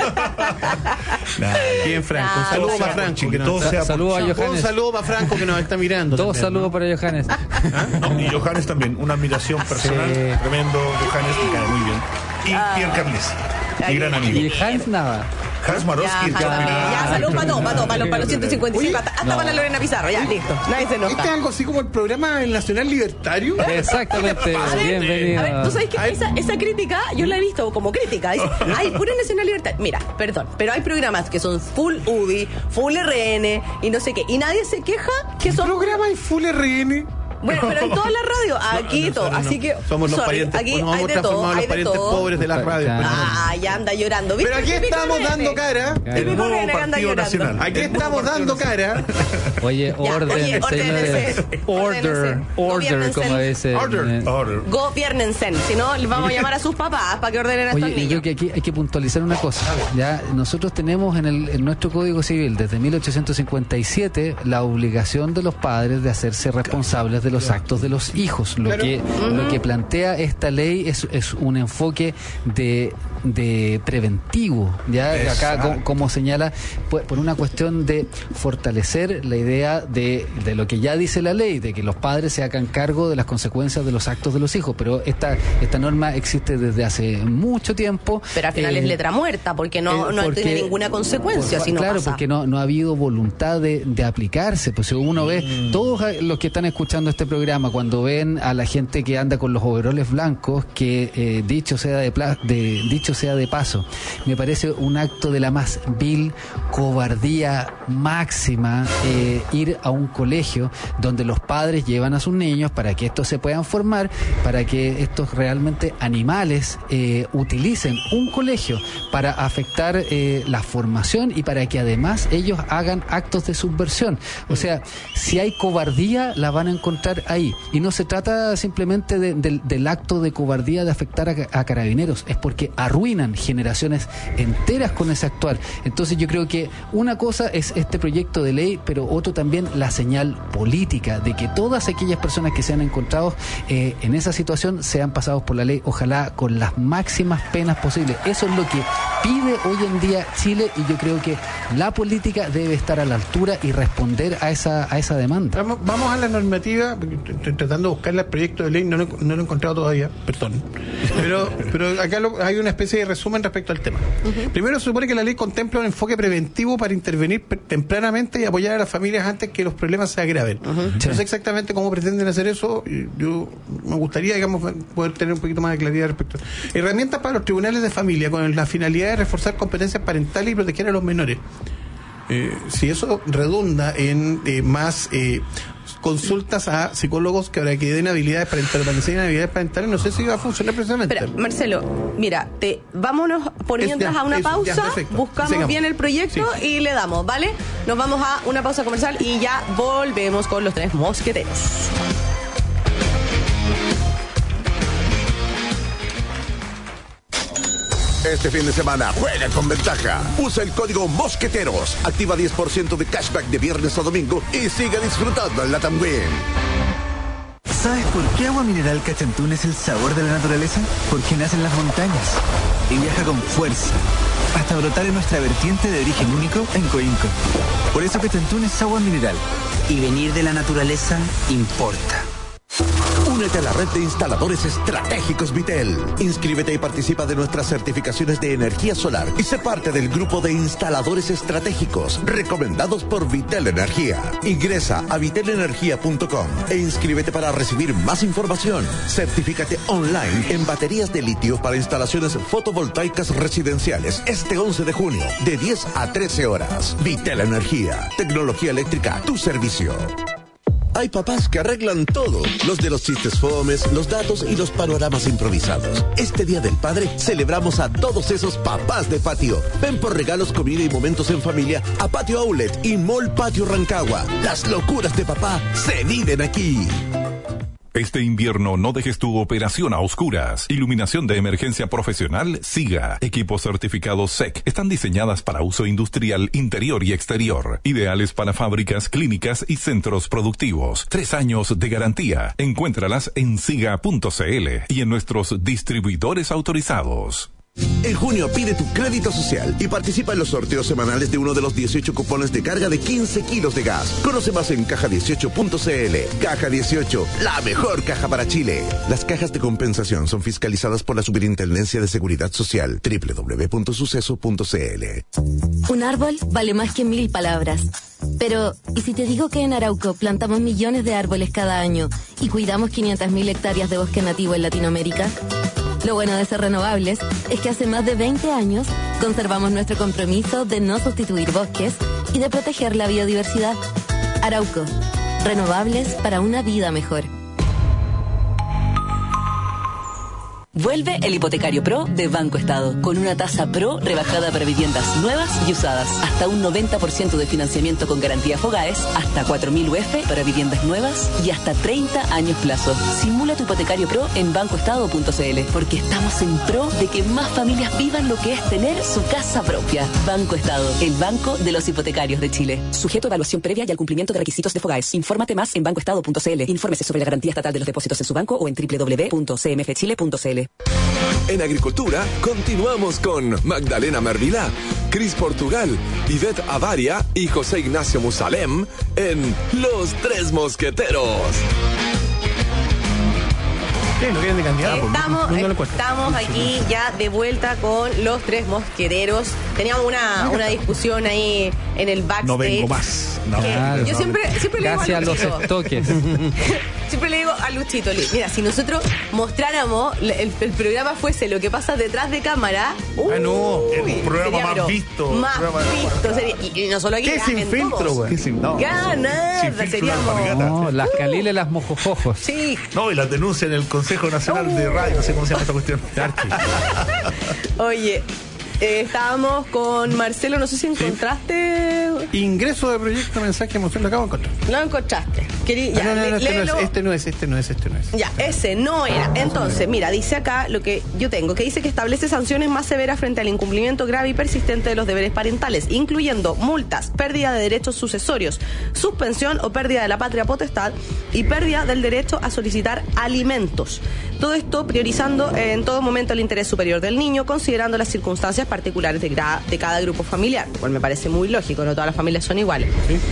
Bien, Franco. Un saludo para Franco. Que nos está, saludo a Johannes. Un saludo para Franco que nos está mirando. Dos saludos ¿no? para Johannes. ¿Ah? No, y Johannes también. Una admiración personal. Sí. Tremendo. Johannes que cae muy bien. Y ah. Pierre Carles. Mi gran amigo. Y Hans nada. Hans Marowski. Ya, ya, ya, salud para todos, para todos, para los, para los ciento cincuenta y cinco, hasta, hasta no. para la Lorena Pizarro, ya, listo. Nadie se enoja. ¿Este es algo así como el programa El Nacional Libertario? Exactamente, bienvenido. A ver, tú sabes que esa, esa crítica, yo la he visto como crítica. Dice, ay, pura Nacional Libertario. Mira, perdón, pero hay programas que son full U D I, full R N y no sé qué. Y nadie se queja que ¿Qué son... programa hay full R N? Bueno, pero en todas las radios, aquí no, todo, no. Así que somos los sorry, parientes, aquí nos hay hemos de todo, transformado hay los parientes de todo. pobres de las radios. Ah, ya anda llorando. Pero aquí estamos dando cara. El nuevo Partido Nacional. Aquí estamos dando cara. Oye, orden, oye, señores. Order, order, como dice. Order, order. Gobiernense. Si no, vamos a llamar a sus papás para que ordenen a estos niños. Oye, yo creo que aquí hay que puntualizar una cosa. Ya nosotros tenemos en, el, en nuestro Código Civil desde mil ochocientos cincuenta y siete la obligación de los padres de hacerse responsables de los actos de los hijos. Lo, claro. que, uh-huh. lo que plantea esta ley es, es un enfoque de, de preventivo, ya acá como, como señala, por, por una cuestión de fortalecer la idea de, de lo que ya dice la ley, de que los padres se hagan cargo de las consecuencias de los actos de los hijos, pero esta, esta norma existe desde hace mucho tiempo. Pero al final eh, es letra muerta, porque no, eh, no porque, tiene ninguna consecuencia por, si no claro, pasa. porque no, no ha habido voluntad de, de aplicarse. Pues si uno ve, mm. todos los que están escuchando este programa, cuando ven a la gente que anda con los overoles blancos, que eh, dicho sea de, pla- de dicho sea de paso, me parece un acto de la más vil cobardía máxima eh, ir a un colegio donde los padres llevan a sus niños para que estos se puedan formar, para que estos realmente animales eh, utilicen un colegio para afectar eh, la formación y para que además ellos hagan actos de subversión. O sea, si hay cobardía, la van a encontrar ahí. Y no se trata simplemente de, de, del acto de cobardía de afectar a, a carabineros, es porque arruinan generaciones enteras con ese actuar. Entonces yo creo que una cosa es este proyecto de ley, pero otro también la señal política de que todas aquellas personas que se han encontrado eh, en esa situación sean pasados por la ley, ojalá con las máximas penas posibles. Eso es lo que pide hoy en día Chile, y yo creo que la política debe estar a la altura y responder a esa a esa demanda. Vamos, vamos a la normativa, estoy tratando de buscar el proyecto de ley, no lo, no lo he encontrado todavía, perdón. Pero, pero acá lo, hay una especie de resumen respecto al tema. Uh-huh. Primero, se supone que la ley contempla un enfoque preventivo para intervenir tempranamente y apoyar a las familias antes que los problemas se agraven. Uh-huh. No sé exactamente cómo pretenden hacer eso. Yo me gustaría, digamos, poder tener un poquito más de claridad respecto. Herramientas para los tribunales de familia con la finalidad de reforzar competencias parentales y proteger a los menores. Eh, si eso redunda en eh, más eh, consultas a psicólogos que ahora que den habilidades parentales, para enseñar habilidades parentales, no sé si va a funcionar precisamente. Pero, Marcelo, mira, te, vámonos por mientras a una pausa, ya, buscamos Sigamos. bien el proyecto sí. y le damos, ¿vale? Nos vamos a una pausa comercial y ya volvemos con los tres mosqueteros. Este fin de semana juega con ventaja. Usa el código Mosqueteros. Activa diez por ciento de cashback de viernes a domingo y sigue disfrutando en LATAM Win. ¿Sabes por qué Agua Mineral Cachantún es el sabor de la naturaleza? Porque nace en las montañas y viaja con fuerza hasta brotar en nuestra vertiente de origen único en Coinco. Por eso Cachantún es agua mineral. Y venir de la naturaleza importa. Únete a la red de instaladores estratégicos Vitel. Inscríbete y participa de nuestras certificaciones de energía solar y sé parte del grupo de instaladores estratégicos recomendados por Vitel Energía. Ingresa a vitel energía punto com e inscríbete para recibir más información. Certifícate online en baterías de litio para instalaciones fotovoltaicas residenciales este once de junio de diez a trece horas. Vitel Energía, tecnología eléctrica a tu servicio. Hay papás que arreglan todo, los de los chistes fomes, los datos y los panoramas improvisados. Este Día del Padre celebramos a todos esos papás de patio. Ven por regalos, comida y momentos en familia a Patio Outlet y Mall Patio Rancagua. Las locuras de papá se viven aquí. Este invierno no dejes tu operación a oscuras. Iluminación de emergencia profesional SIGA. Equipos certificados S E C. Están diseñadas para uso industrial interior y exterior. Ideales para fábricas, clínicas y centros productivos. Tres años de garantía. Encuéntralas en siga punto cl y en nuestros distribuidores autorizados. En junio pide tu crédito social y participa en los sorteos semanales de uno de los dieciocho cupones de carga de quince kilos de gas. Conoce más en caja dieciocho punto cl. Caja dieciocho, la mejor caja para Chile. Las cajas de compensación son fiscalizadas por la Superintendencia de Seguridad Social. doble u doble u doble u punto suceso punto cl. Un árbol vale más que mil palabras. Pero, ¿y si te digo que en Arauco plantamos millones de árboles cada año y cuidamos quinientas mil hectáreas de bosque nativo en Latinoamérica? Lo bueno de ser renovables es que hace más de veinte años conservamos nuestro compromiso de no sustituir bosques y de proteger la biodiversidad. Arauco, renovables para una vida mejor. Vuelve el Hipotecario Pro de Banco Estado, con una tasa Pro rebajada para viviendas nuevas y usadas, hasta un noventa por ciento de financiamiento con garantía Fogaes, hasta cuatro mil U F para viviendas nuevas y hasta treinta años plazo. Simula tu Hipotecario Pro en banco estado punto c l, porque estamos en pro de que más familias vivan lo que es tener su casa propia. Banco Estado, el banco de los hipotecarios de Chile. Sujeto a evaluación previa y al cumplimiento de requisitos de Fogaes. Infórmate más en banco estado punto c l. Infórmese sobre la garantía estatal de los depósitos en su banco o en doble u doble u doble u punto c m f chile punto c l. En Agricultura continuamos con Magdalena Mervilá, Cris Portugal, Ivette Avaria y José Ignacio Musalem en Los Tres Mosqueteros. ¿Qué? ¿Lo quieren de candidato? Estamos, No, no lo encuentro. estamos aquí ya de vuelta con los tres mosqueteros. Teníamos una, una discusión ahí en el backstage. No vengo más. No. Que Claro. yo siempre, siempre le digo Casi a a los Luchito, estoques. siempre le digo a Luchito, le- mira, si nosotros mostráramos, el, el programa fuese lo que pasa detrás de cámara, uy, Ah, no, el programa sería, más pero visto, Más programa de- visto sería. Y, y no solo aquí, ¿Qué ya sin en filtro, todos. güey? ¿Qué sin- no. Ya, nada, Sin filtro, seríamos- una alpargata. No, las caliles, las mojojojos. Sí. No, y las denuncias en el Consejo Nacional de Radio, no sé cómo se llama esta cuestión. Oye, eh, estábamos con Marcelo, no sé si encontraste. Ingreso de proyecto, mensaje, emoción, lo acabo de encontrar. Lo encontraste. Querí- Ah, ya, no, no, no, lé- este, no léelo. es, este no es, este no es, este no es. Ya, ese no era. Entonces, mira, dice acá lo que yo tengo, que dice que establece sanciones más severas frente al incumplimiento grave y persistente de los deberes parentales, incluyendo multas, pérdida de derechos sucesorios, suspensión o pérdida de la patria potestad y pérdida del derecho a solicitar alimentos. Todo esto priorizando eh, en todo momento el interés superior del niño, considerando las circunstancias particulares de, gra- de cada grupo familiar, lo cual me parece muy lógico, no todas las familias son iguales.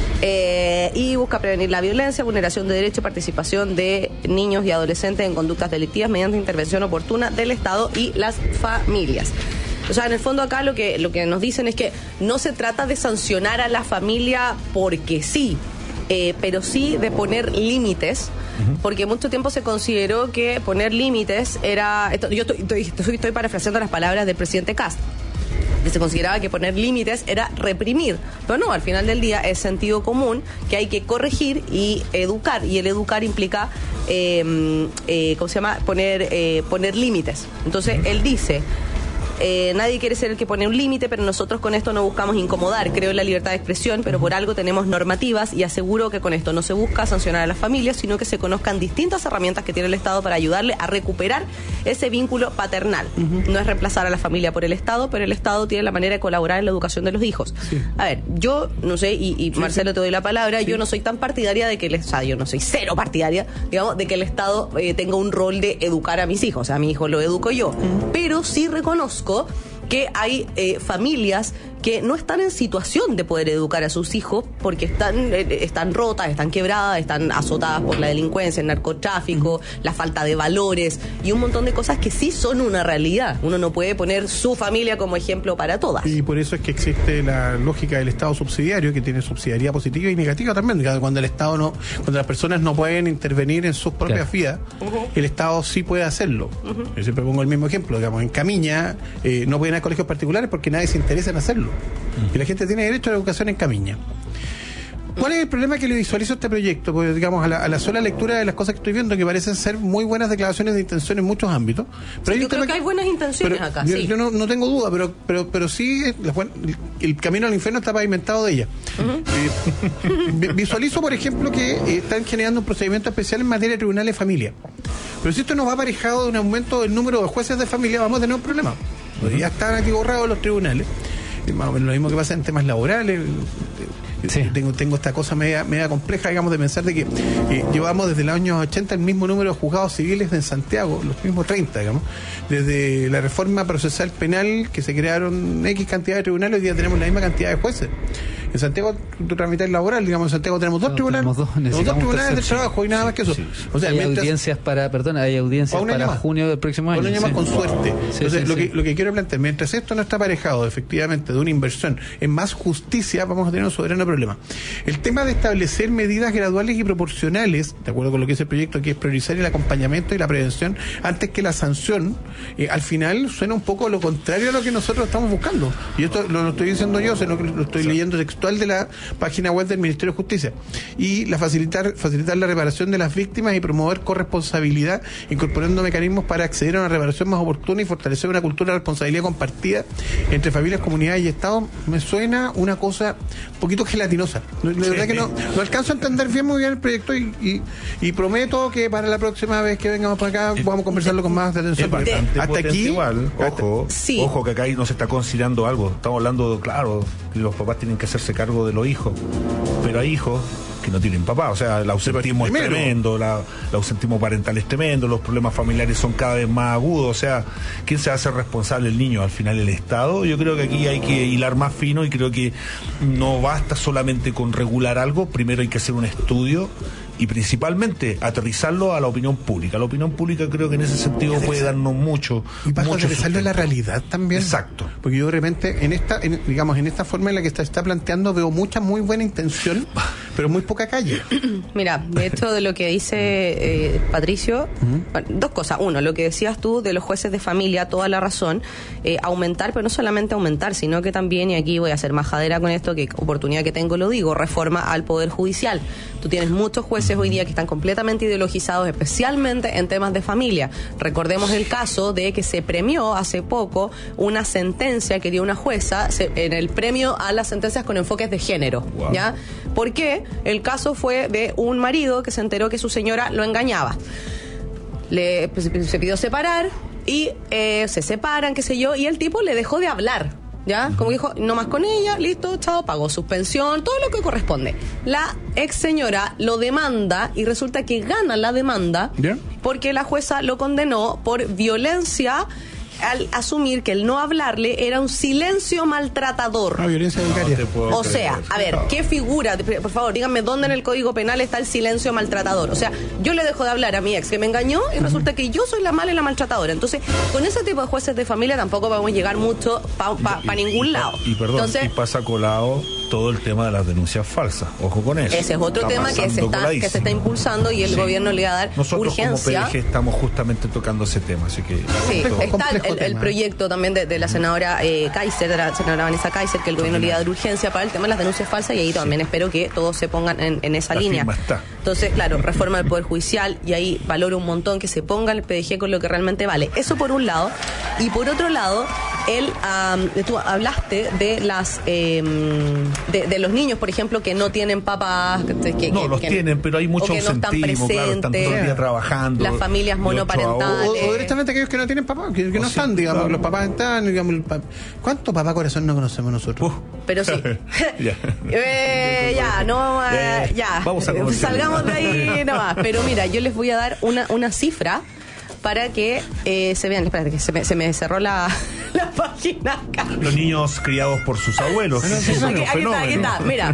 Eh, y busca prevenir la violencia, vulneración de derechos y participación de niños y adolescentes en conductas delictivas mediante intervención oportuna del Estado y las familias. O sea, en el fondo acá lo que, lo que nos dicen es que no se trata de sancionar a la familia porque sí, eh, pero sí de poner límites, porque mucho tiempo se consideró que poner límites era... Esto, yo estoy, estoy, estoy, estoy parafraseando las palabras del presidente Cast, que se consideraba que poner límites era reprimir, pero no, al final del día es sentido común que hay que corregir y educar, y el educar implica, eh, eh, ¿cómo se llama? Poner, eh, poner límites. Entonces, él dice... Eh, nadie quiere ser el que pone un límite, pero nosotros con esto no buscamos incomodar. Creo en la libertad de expresión, pero por algo tenemos normativas y aseguro que con esto no se busca sancionar a las familias, sino que se conozcan distintas herramientas que tiene el Estado para ayudarle a recuperar ese vínculo paternal. Uh-huh. No es reemplazar a la familia por el Estado, pero el Estado tiene la manera de colaborar en la educación de los hijos. Sí. A ver, yo no sé, y, y sí, Marcelo, sí. te doy la palabra, sí. yo no soy tan partidaria de que el Estado, yo no soy cero partidaria, digamos, de que el Estado eh, tenga un rol de educar a mis hijos. O sea, a mi hijo lo educo yo. Uh-huh. Pero sí reconozco que hay eh, familias que no están en situación de poder educar a sus hijos porque están, eh, están rotas, están quebradas, están azotadas por la delincuencia, el narcotráfico, uh-huh. la falta de valores y un montón de cosas que sí son una realidad. Uno no puede poner su familia como ejemplo para todas. Y por eso es que existe la lógica del Estado subsidiario, que tiene subsidiariedad positiva y negativa también. Cuando el Estado no, cuando las personas no pueden intervenir en sus propias claro. vidas, uh-huh. el Estado sí puede hacerlo. Uh-huh. Yo siempre pongo el mismo ejemplo, digamos, en Camiña eh, no pueden ir a colegios particulares porque nadie se interesa en hacerlo. Uh-huh. Y la gente tiene derecho a la educación en Camiña. ¿Cuál es el problema que le visualizo a este proyecto? Pues, digamos, a la, a la sola lectura de las cosas que estoy viendo, que parecen ser muy buenas declaraciones de intención en muchos ámbitos. Pero sí, hay yo creo que, que hay buenas intenciones acá. Yo, sí. yo no, no tengo duda, pero pero pero sí, el, el camino al infierno está pavimentado de ella. Uh-huh. eh, visualizo, por ejemplo, que eh, están generando un procedimiento especial en materia de tribunales de familia. Pero si esto nos va aparejado de un aumento del número de jueces de familia, vamos a tener un problema. Uh-huh. Ya están aquí borrados los tribunales. Más o menos lo mismo que pasa en temas laborales. Sí. Tengo, tengo esta cosa media, media compleja, digamos, de pensar de que eh, llevamos desde los años ochenta el mismo número de juzgados civiles en Santiago, los mismos treinta, digamos. Desde la reforma procesal penal, que se crearon X cantidad de tribunales, hoy día tenemos la misma cantidad de jueces. En Santiago, tu tramitar laboral, digamos, en Santiago tenemos dos no, tribunales. Tenemos dos, tenemos dos tribunales de trabajo y nada más que eso. Sí, sí. O sea, hay mientras, audiencias para, perdón, hay audiencias para junio del próximo año. Un año sí. más con suerte. Sí, Entonces, sí, lo, sí. Que, lo que quiero plantear, mientras esto no está aparejado, efectivamente, de una inversión en más justicia, vamos a tener un soberano problema. El tema de establecer medidas graduales y proporcionales, de acuerdo con lo que es el proyecto, que es priorizar el acompañamiento y la prevención antes que la sanción, eh, al final suena un poco lo contrario a lo que nosotros estamos buscando. Y esto lo, lo estoy diciendo yo, sino que lo estoy sí. leyendo textualmente textual de la página web del Ministerio de Justicia. Y la facilitar, facilitar la reparación de las víctimas y promover corresponsabilidad, incorporando mecanismos para acceder a una reparación más oportuna y fortalecer una cultura de responsabilidad compartida entre familias, comunidades y Estado. Me suena una cosa un poquito gelatinosa. De verdad que no, no alcanzo a entender bien muy bien el proyecto y, y, y prometo que para la próxima vez que vengamos para acá vamos a conversarlo con más atención. Es bastante hasta aquí igual. Ojo, sí. ojo que acá no se está considerando algo. Estamos hablando, claro, que los papás tienen que hacerse cargo de los hijos, pero hay hijos que no tienen papá, o sea, el ausentismo es tremendo, la, el ausentismo parental es tremendo, los problemas familiares son cada vez más agudos, o sea, ¿quién se va a hacer responsable? El niño, al final el Estado. Yo creo que aquí hay que hilar más fino y creo que no basta solamente con regular algo, primero hay que hacer un estudio y principalmente aterrizarlo a la opinión pública. La opinión pública creo que en ese sentido puede darnos mucho. Y para mucho aterrizarlo a la realidad también. Exacto. Porque yo de repente, en esta, en, digamos, en esta forma en la que está, está planteando, veo mucha muy buena intención, pero muy poca calle. Mira, de hecho, de lo que dice eh, Patricio, uh-huh. bueno, dos cosas. Uno, lo que decías tú de los jueces de familia, toda la razón, eh, aumentar, pero no solamente aumentar, sino que también, y aquí voy a ser majadera con esto, que oportunidad que tengo lo digo, reforma al Poder Judicial. Tú tienes muchos jueces hoy día que están completamente ideologizados, especialmente en temas de familia. Recordemos el caso de que se premió hace poco una sentencia que dio una jueza se, en el premio a las sentencias con enfoques de género. Wow. ¿Ya? ¿Por qué? El caso fue de un marido que se enteró que su señora lo engañaba. Le, pues, se pidió separar y eh, se separan, qué sé yo, y el tipo le dejó de hablar. ¿Ya? Como dijo, no más con ella, listo, chao, pagó suspensión, todo lo que corresponde. La ex señora lo demanda y resulta que gana la demanda ¿Yeah? porque la jueza lo condenó por violencia al asumir que el no hablarle era un silencio maltratador. Ah, violencia vicaria. No o sea, a ver, ¿qué figura? Por favor, díganme dónde en el Código Penal está el silencio maltratador. O sea, yo le dejo de hablar a mi ex que me engañó y resulta que yo soy la mala y la maltratadora. Entonces, con ese tipo de jueces de familia tampoco vamos a llegar mucho para pa, pa ningún lado. Y, y perdón, Entonces, y pasa colado todo el tema de las denuncias falsas. Ojo con eso. Ese es otro está tema que se, está, que se está impulsando y el sí. gobierno le va a dar Nosotros urgencia. Nosotros como P D G estamos justamente tocando ese tema, así que... Sí, está el, el proyecto también de, de la senadora eh, Kaiser, de la senadora Vanessa Kaiser, que el gobierno le va a dar urgencia para el tema de las denuncias falsas y ahí también sí. espero que todos se pongan en, en esa la línea. Está. Entonces, claro, reforma del Poder Judicial y ahí valoro un montón que se ponga el P D G con lo que realmente vale. Eso por un lado. Y por otro lado, él, um, tú hablaste de las eh, de, de los niños, por ejemplo, que no tienen papás. Que, no, que, los que, tienen, pero hay mucho que no están presentes, claro, están todo el día trabajando. Las familias monoparentales. O, o directamente aquellos que no tienen papá, que, que no sí, están, digamos, claro. los papás están, digamos, el papá. ¿Cuánto papá corazón no conocemos nosotros? Uh, pero sí. ya. Eh, ya, no, eh, ya. Vamos a salgamos de ahí nomás. Pero mira, yo les voy a dar una, una cifra para que eh, se vean. Espérate, que se me, se me cerró la, la página acá. Los niños criados por sus abuelos. No, sí, aquí, aquí está, aquí está. Mira,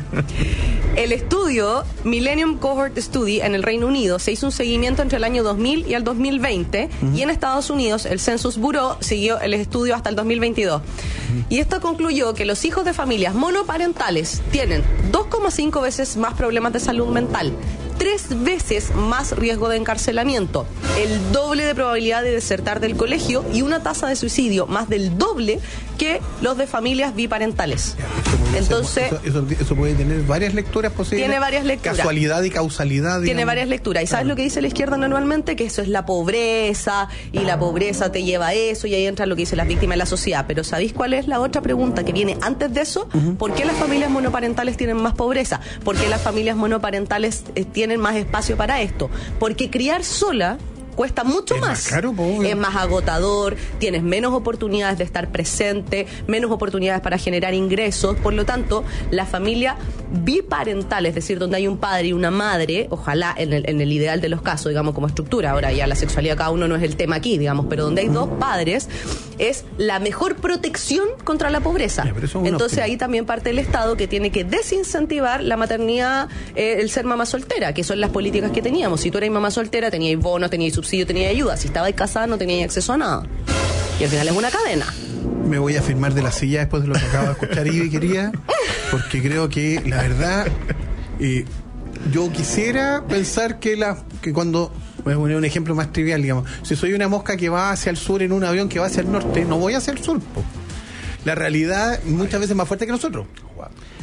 el estudio Millennium Cohort Study en el Reino Unido se hizo un seguimiento entre el año dos mil y el dos mil veinte uh-huh. y en Estados Unidos el Census Bureau siguió el estudio hasta el dos mil veintidós. Uh-huh. Y esto concluyó que los hijos de familias monoparentales tienen dos coma cinco veces más problemas de salud mental, tres veces más riesgo de encarcelamiento, el doble de probabilidad de desertar del colegio y una tasa de suicidio más del doble que los de familias biparentales. Entonces, eso, eso, eso puede tener varias lecturas posibles. Tiene varias lecturas. Casualidad y causalidad. Digamos. Tiene varias lecturas. ¿Y sabes claro. lo que dice la izquierda normalmente? Que eso es la pobreza y la pobreza te lleva a eso y ahí entra lo que dice las víctimas de la sociedad. Pero ¿sabéis cuál es la otra pregunta que viene antes de eso? Uh-huh. ¿Por qué las familias monoparentales tienen más pobreza? ¿Por qué las familias monoparentales eh, tienen más espacio para esto? Porque criar sola cuesta mucho es más, más caro, pobre. Es más agotador, tienes menos oportunidades de estar presente, menos oportunidades para generar ingresos, por lo tanto, la familia biparental, es decir, donde hay un padre y una madre, ojalá en el, en el ideal de los casos, digamos, como estructura, ahora ya la sexualidad cada uno no es el tema aquí, digamos, pero donde hay dos padres, es la mejor protección contra la pobreza. Entonces ahí también parte el Estado que tiene que desincentivar la maternidad, eh, el ser mamá soltera, que son las políticas que teníamos. Si tú eras mamá soltera, teníais bonos, teníais subsidio, tenía ayuda. Si estabais casada, no teníais acceso a nada. Y al final es una cadena. Me voy a firmar de la silla después de lo que acabo de escuchar y quería, porque creo que la verdad, eh, yo quisiera pensar que la que cuando, voy a poner un ejemplo más trivial, digamos, si soy una mosca que va hacia el sur en un avión que va hacia el norte, no voy hacia el sur, po. La realidad muchas veces es más fuerte que nosotros.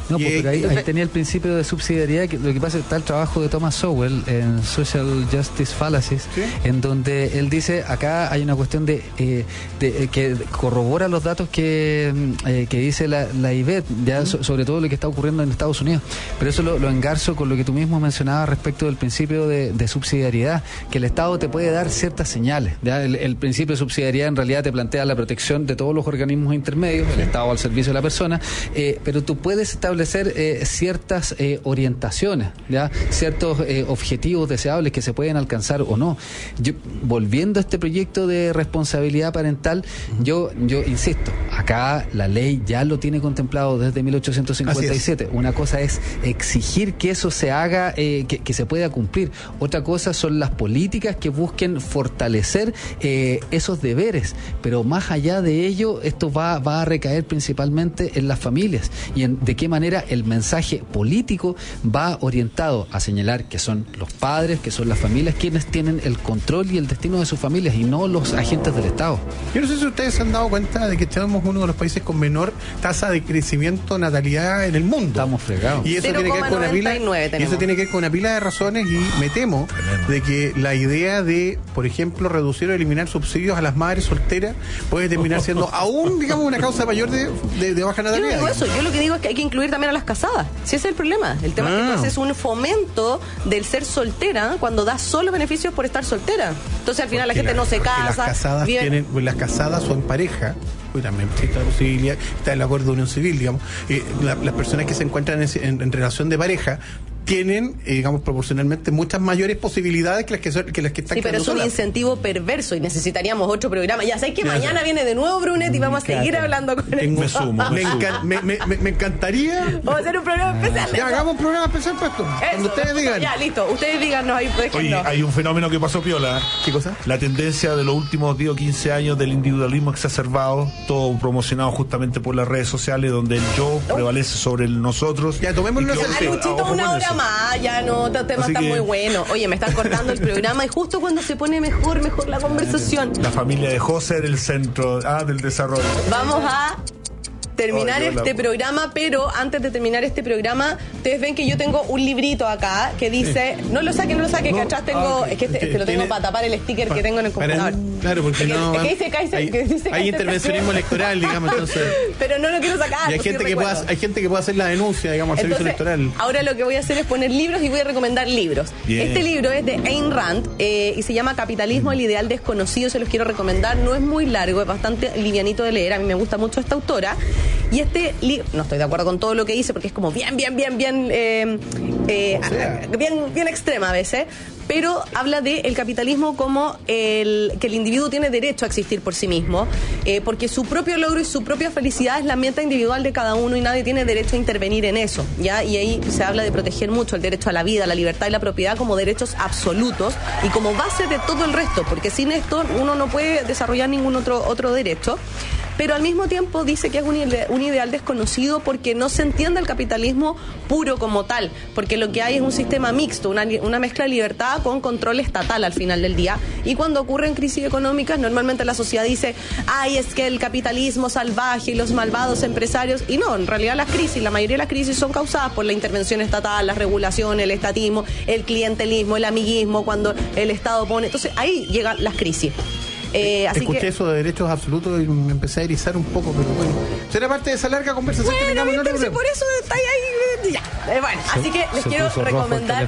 No, pues, Y, pero ahí, eh, ahí tenía el principio de subsidiariedad, que lo que pasa es que está el trabajo de Thomas Sowell en Social Justice Fallacies, ¿sí? en donde él dice, acá hay una cuestión de, eh, de eh, que corrobora los datos que, eh, que dice la, la I B E T, ya so, sobre todo lo que está ocurriendo en Estados Unidos. Pero eso lo, lo engarzo con lo que tú mismo mencionabas respecto del principio de, de subsidiariedad, que el Estado te puede dar ciertas señales. ¿ya? El, el principio de subsidiariedad en realidad te plantea la protección de todos los organismos intermedios, el Estado al servicio de la persona, eh, pero tú puedes establecer eh, ciertas eh, orientaciones, ¿ya? ciertos eh, objetivos deseables que se pueden alcanzar o no. Yo, volviendo a este proyecto de responsabilidad parental, yo, yo insisto, acá la ley ya lo tiene contemplado desde mil ochocientos cincuenta y siete. Una cosa es exigir que eso se haga, eh, que, que se pueda cumplir. Otra cosa son las políticas que busquen fortalecer eh, esos deberes. Pero más allá de ello, esto va, va a recaer principalmente en las familias y en de qué manera el mensaje político va orientado a señalar que son los padres, que son las familias quienes tienen el control y el destino de sus familias y no los agentes del Estado. Yo no sé si ustedes se han dado cuenta de que somos uno de los países con menor tasa de crecimiento natalidad en el mundo. Estamos fregados. Y eso tiene que ver con una pila, y eso tiene que ver con una pila de razones y me temo de que la idea de, por ejemplo, reducir o eliminar subsidios a las madres solteras puede terminar siendo aún, digamos, una causa mayor de, de, de baja natalidad. Yo no digo eso, yo lo que digo es que hay que incluir también a las casadas. Si ese es el problema. El tema ah. es que tú haces un fomento del ser soltera cuando das solo beneficios por estar soltera. Entonces al final porque la gente la, no se casa. Las casadas bien. tienen, pues, las casadas son pareja. Pues también existe la posibilidad, está el acuerdo de unión civil, digamos. Eh, la, las personas que se encuentran en, en, en relación de pareja tienen, eh, digamos, proporcionalmente muchas mayores posibilidades que las que, son, que, las que están sí, pero es un solas. incentivo perverso y necesitaríamos otro programa. Ya sabes que ya mañana sé. viene de nuevo Brunet y vamos a claro. seguir hablando con él. Me sumo. Me, encan me, me, me, me encantaría. Vamos a hacer un programa especial. Ya, hagamos un programa especial para esto. Eso, cuando ustedes digan. Ya, listo. Ustedes díganos ahí. Oye, hay un fenómeno que pasó piola. ¿Qué cosa? La tendencia de los últimos diez o quince años del individualismo exacerbado, todo promocionado justamente por las redes sociales, donde el yo oh. prevalece sobre el nosotros. Ya, tomémoslo. A Luchito una hora más. Ya no. Otro tema Así está que... muy bueno. Oye, me están cortando el programa y justo cuando se pone mejor, mejor la conversación. La familia dejó ser el centro ah, del desarrollo. Vamos a terminar oh, este la... programa, pero antes de terminar este programa, ustedes ven que yo tengo un librito acá que dice, sí. no lo saque, no lo saque, no. que atrás tengo, ah, es que este, este lo tengo para tapar el sticker pa, que tengo en el computador. Claro, porque es no. Que, es que dice Kaiser, hay, que dice hay intervencionismo electoral, digamos, entonces. Pero no lo quiero sacar. Y hay gente, que pueda, hay gente que puede hacer la denuncia, digamos, al entonces, servicio electoral. Ahora lo que voy a hacer es poner libros y voy a recomendar libros. Bien. Este libro es de Ayn Rand eh, y se llama Capitalismo, el ideal desconocido, se los quiero recomendar. No es muy largo, es bastante livianito de leer. A mí me gusta mucho esta autora. Y este libro, no estoy de acuerdo con todo lo que dice porque es como bien, bien, bien, bien, eh, eh, o sea. bien, bien extrema a veces, pero habla de el capitalismo como el que el individuo tiene derecho a existir por sí mismo, eh, porque su propio logro y su propia felicidad es la meta individual de cada uno y nadie tiene derecho a intervenir en eso, ¿ya? Y ahí se habla de proteger mucho el derecho a la vida, la libertad y la propiedad como derechos absolutos y como base de todo el resto, porque sin esto uno no puede desarrollar ningún otro, otro derecho. Pero al mismo tiempo dice que es un, ide un ideal desconocido porque no se entiende el capitalismo puro como tal, porque lo que hay es un sistema mixto, una, una mezcla de libertad con control estatal al final del día. Y cuando ocurren crisis económicas, normalmente la sociedad dice, ay, es que el capitalismo salvaje y los malvados empresarios, y no, en realidad las crisis, la mayoría de las crisis son causadas por la intervención estatal, las regulaciones, el estatismo, el clientelismo, el amiguismo, cuando el Estado pone... Entonces ahí llegan las crisis. Eh, así Escuché que, eso de derechos absolutos y me empecé a erizar un poco, pero bueno. Será parte de esa larga conversación bueno, que tengamos en otro programa. Por eso está ahí. Ya. Eh, bueno, se, así que les quiero recomendar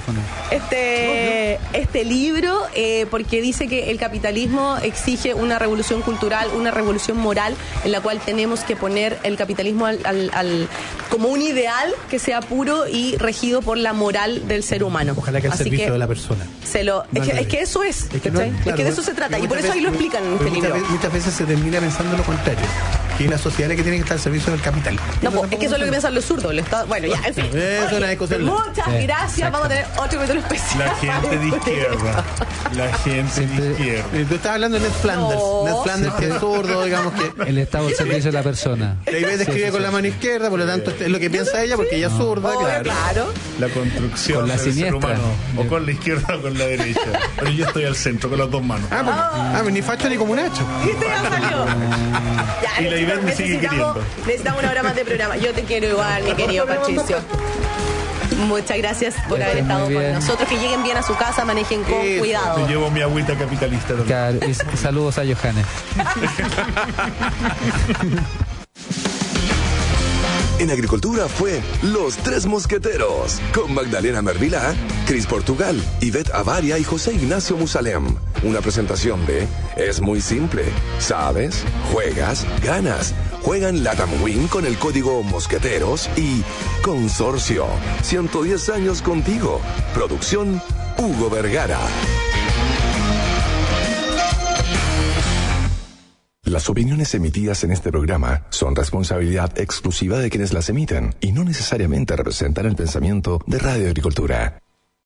este, este libro eh, porque dice que el capitalismo exige una revolución cultural, una revolución moral en la cual tenemos que poner el capitalismo al, al, al, como un ideal que sea puro y regido por la moral del ser humano. Ojalá que al así servicio que de la persona. Se lo, no es, que, es que eso es, es que, no, claro, es que de eso se trata y por eso ahí lo explican en este muchas libro. Veces, muchas veces se termina pensando lo contrario, que la sociedad es la que tiene que estar al servicio del capital. No, pues, es que eso es lo que piensan los zurdos. Bueno, ya, en fin. Eso Oye, cosa muchas sí, gracias. Exacto. Vamos a tener otro capítulo especial. La gente de izquierda. La gente Siempre, de izquierda. Tú estabas hablando de Ned Flanders. No, Ned Flanders, que es zurdo, digamos que. El Estado al servicio de la persona. La I B E T escribe sí, con sí, la mano izquierda, por lo tanto es lo que piensa ella, porque ella es zurda, oh, claro. claro. La construcción con la del siniestra. ser humano. O con la izquierda o con la derecha. Pero yo estoy al centro, con las dos manos. Ah, pues, oh. ah, ni facho ni como un hacho. ¿Viste? Ya salió. Y la I B E ven, me sigue necesitamos, queriendo. necesitamos una hora más de programa. Yo te quiero igual, mi querido Patricio. Muchas gracias por haber Muy estado bien. con nosotros. Que lleguen bien a su casa, manejen con Eso, cuidado. Me llevo mi agüita capitalista también. Claro, y saludos a Johannes. En Agricultura fue Los Tres Mosqueteros, con Magdalena Mervilá, Cris Portugal, Ivette Avaria y José Ignacio Musalem. Una presentación de Es muy simple. ¿Sabes? Juegas, ganas. Juega en Latam Win con el código Mosqueteros y Consorcio. ciento diez años contigo. Producción Hugo Vergara. Las opiniones emitidas en este programa son responsabilidad exclusiva de quienes las emiten y no necesariamente representan el pensamiento de Radio Agricultura.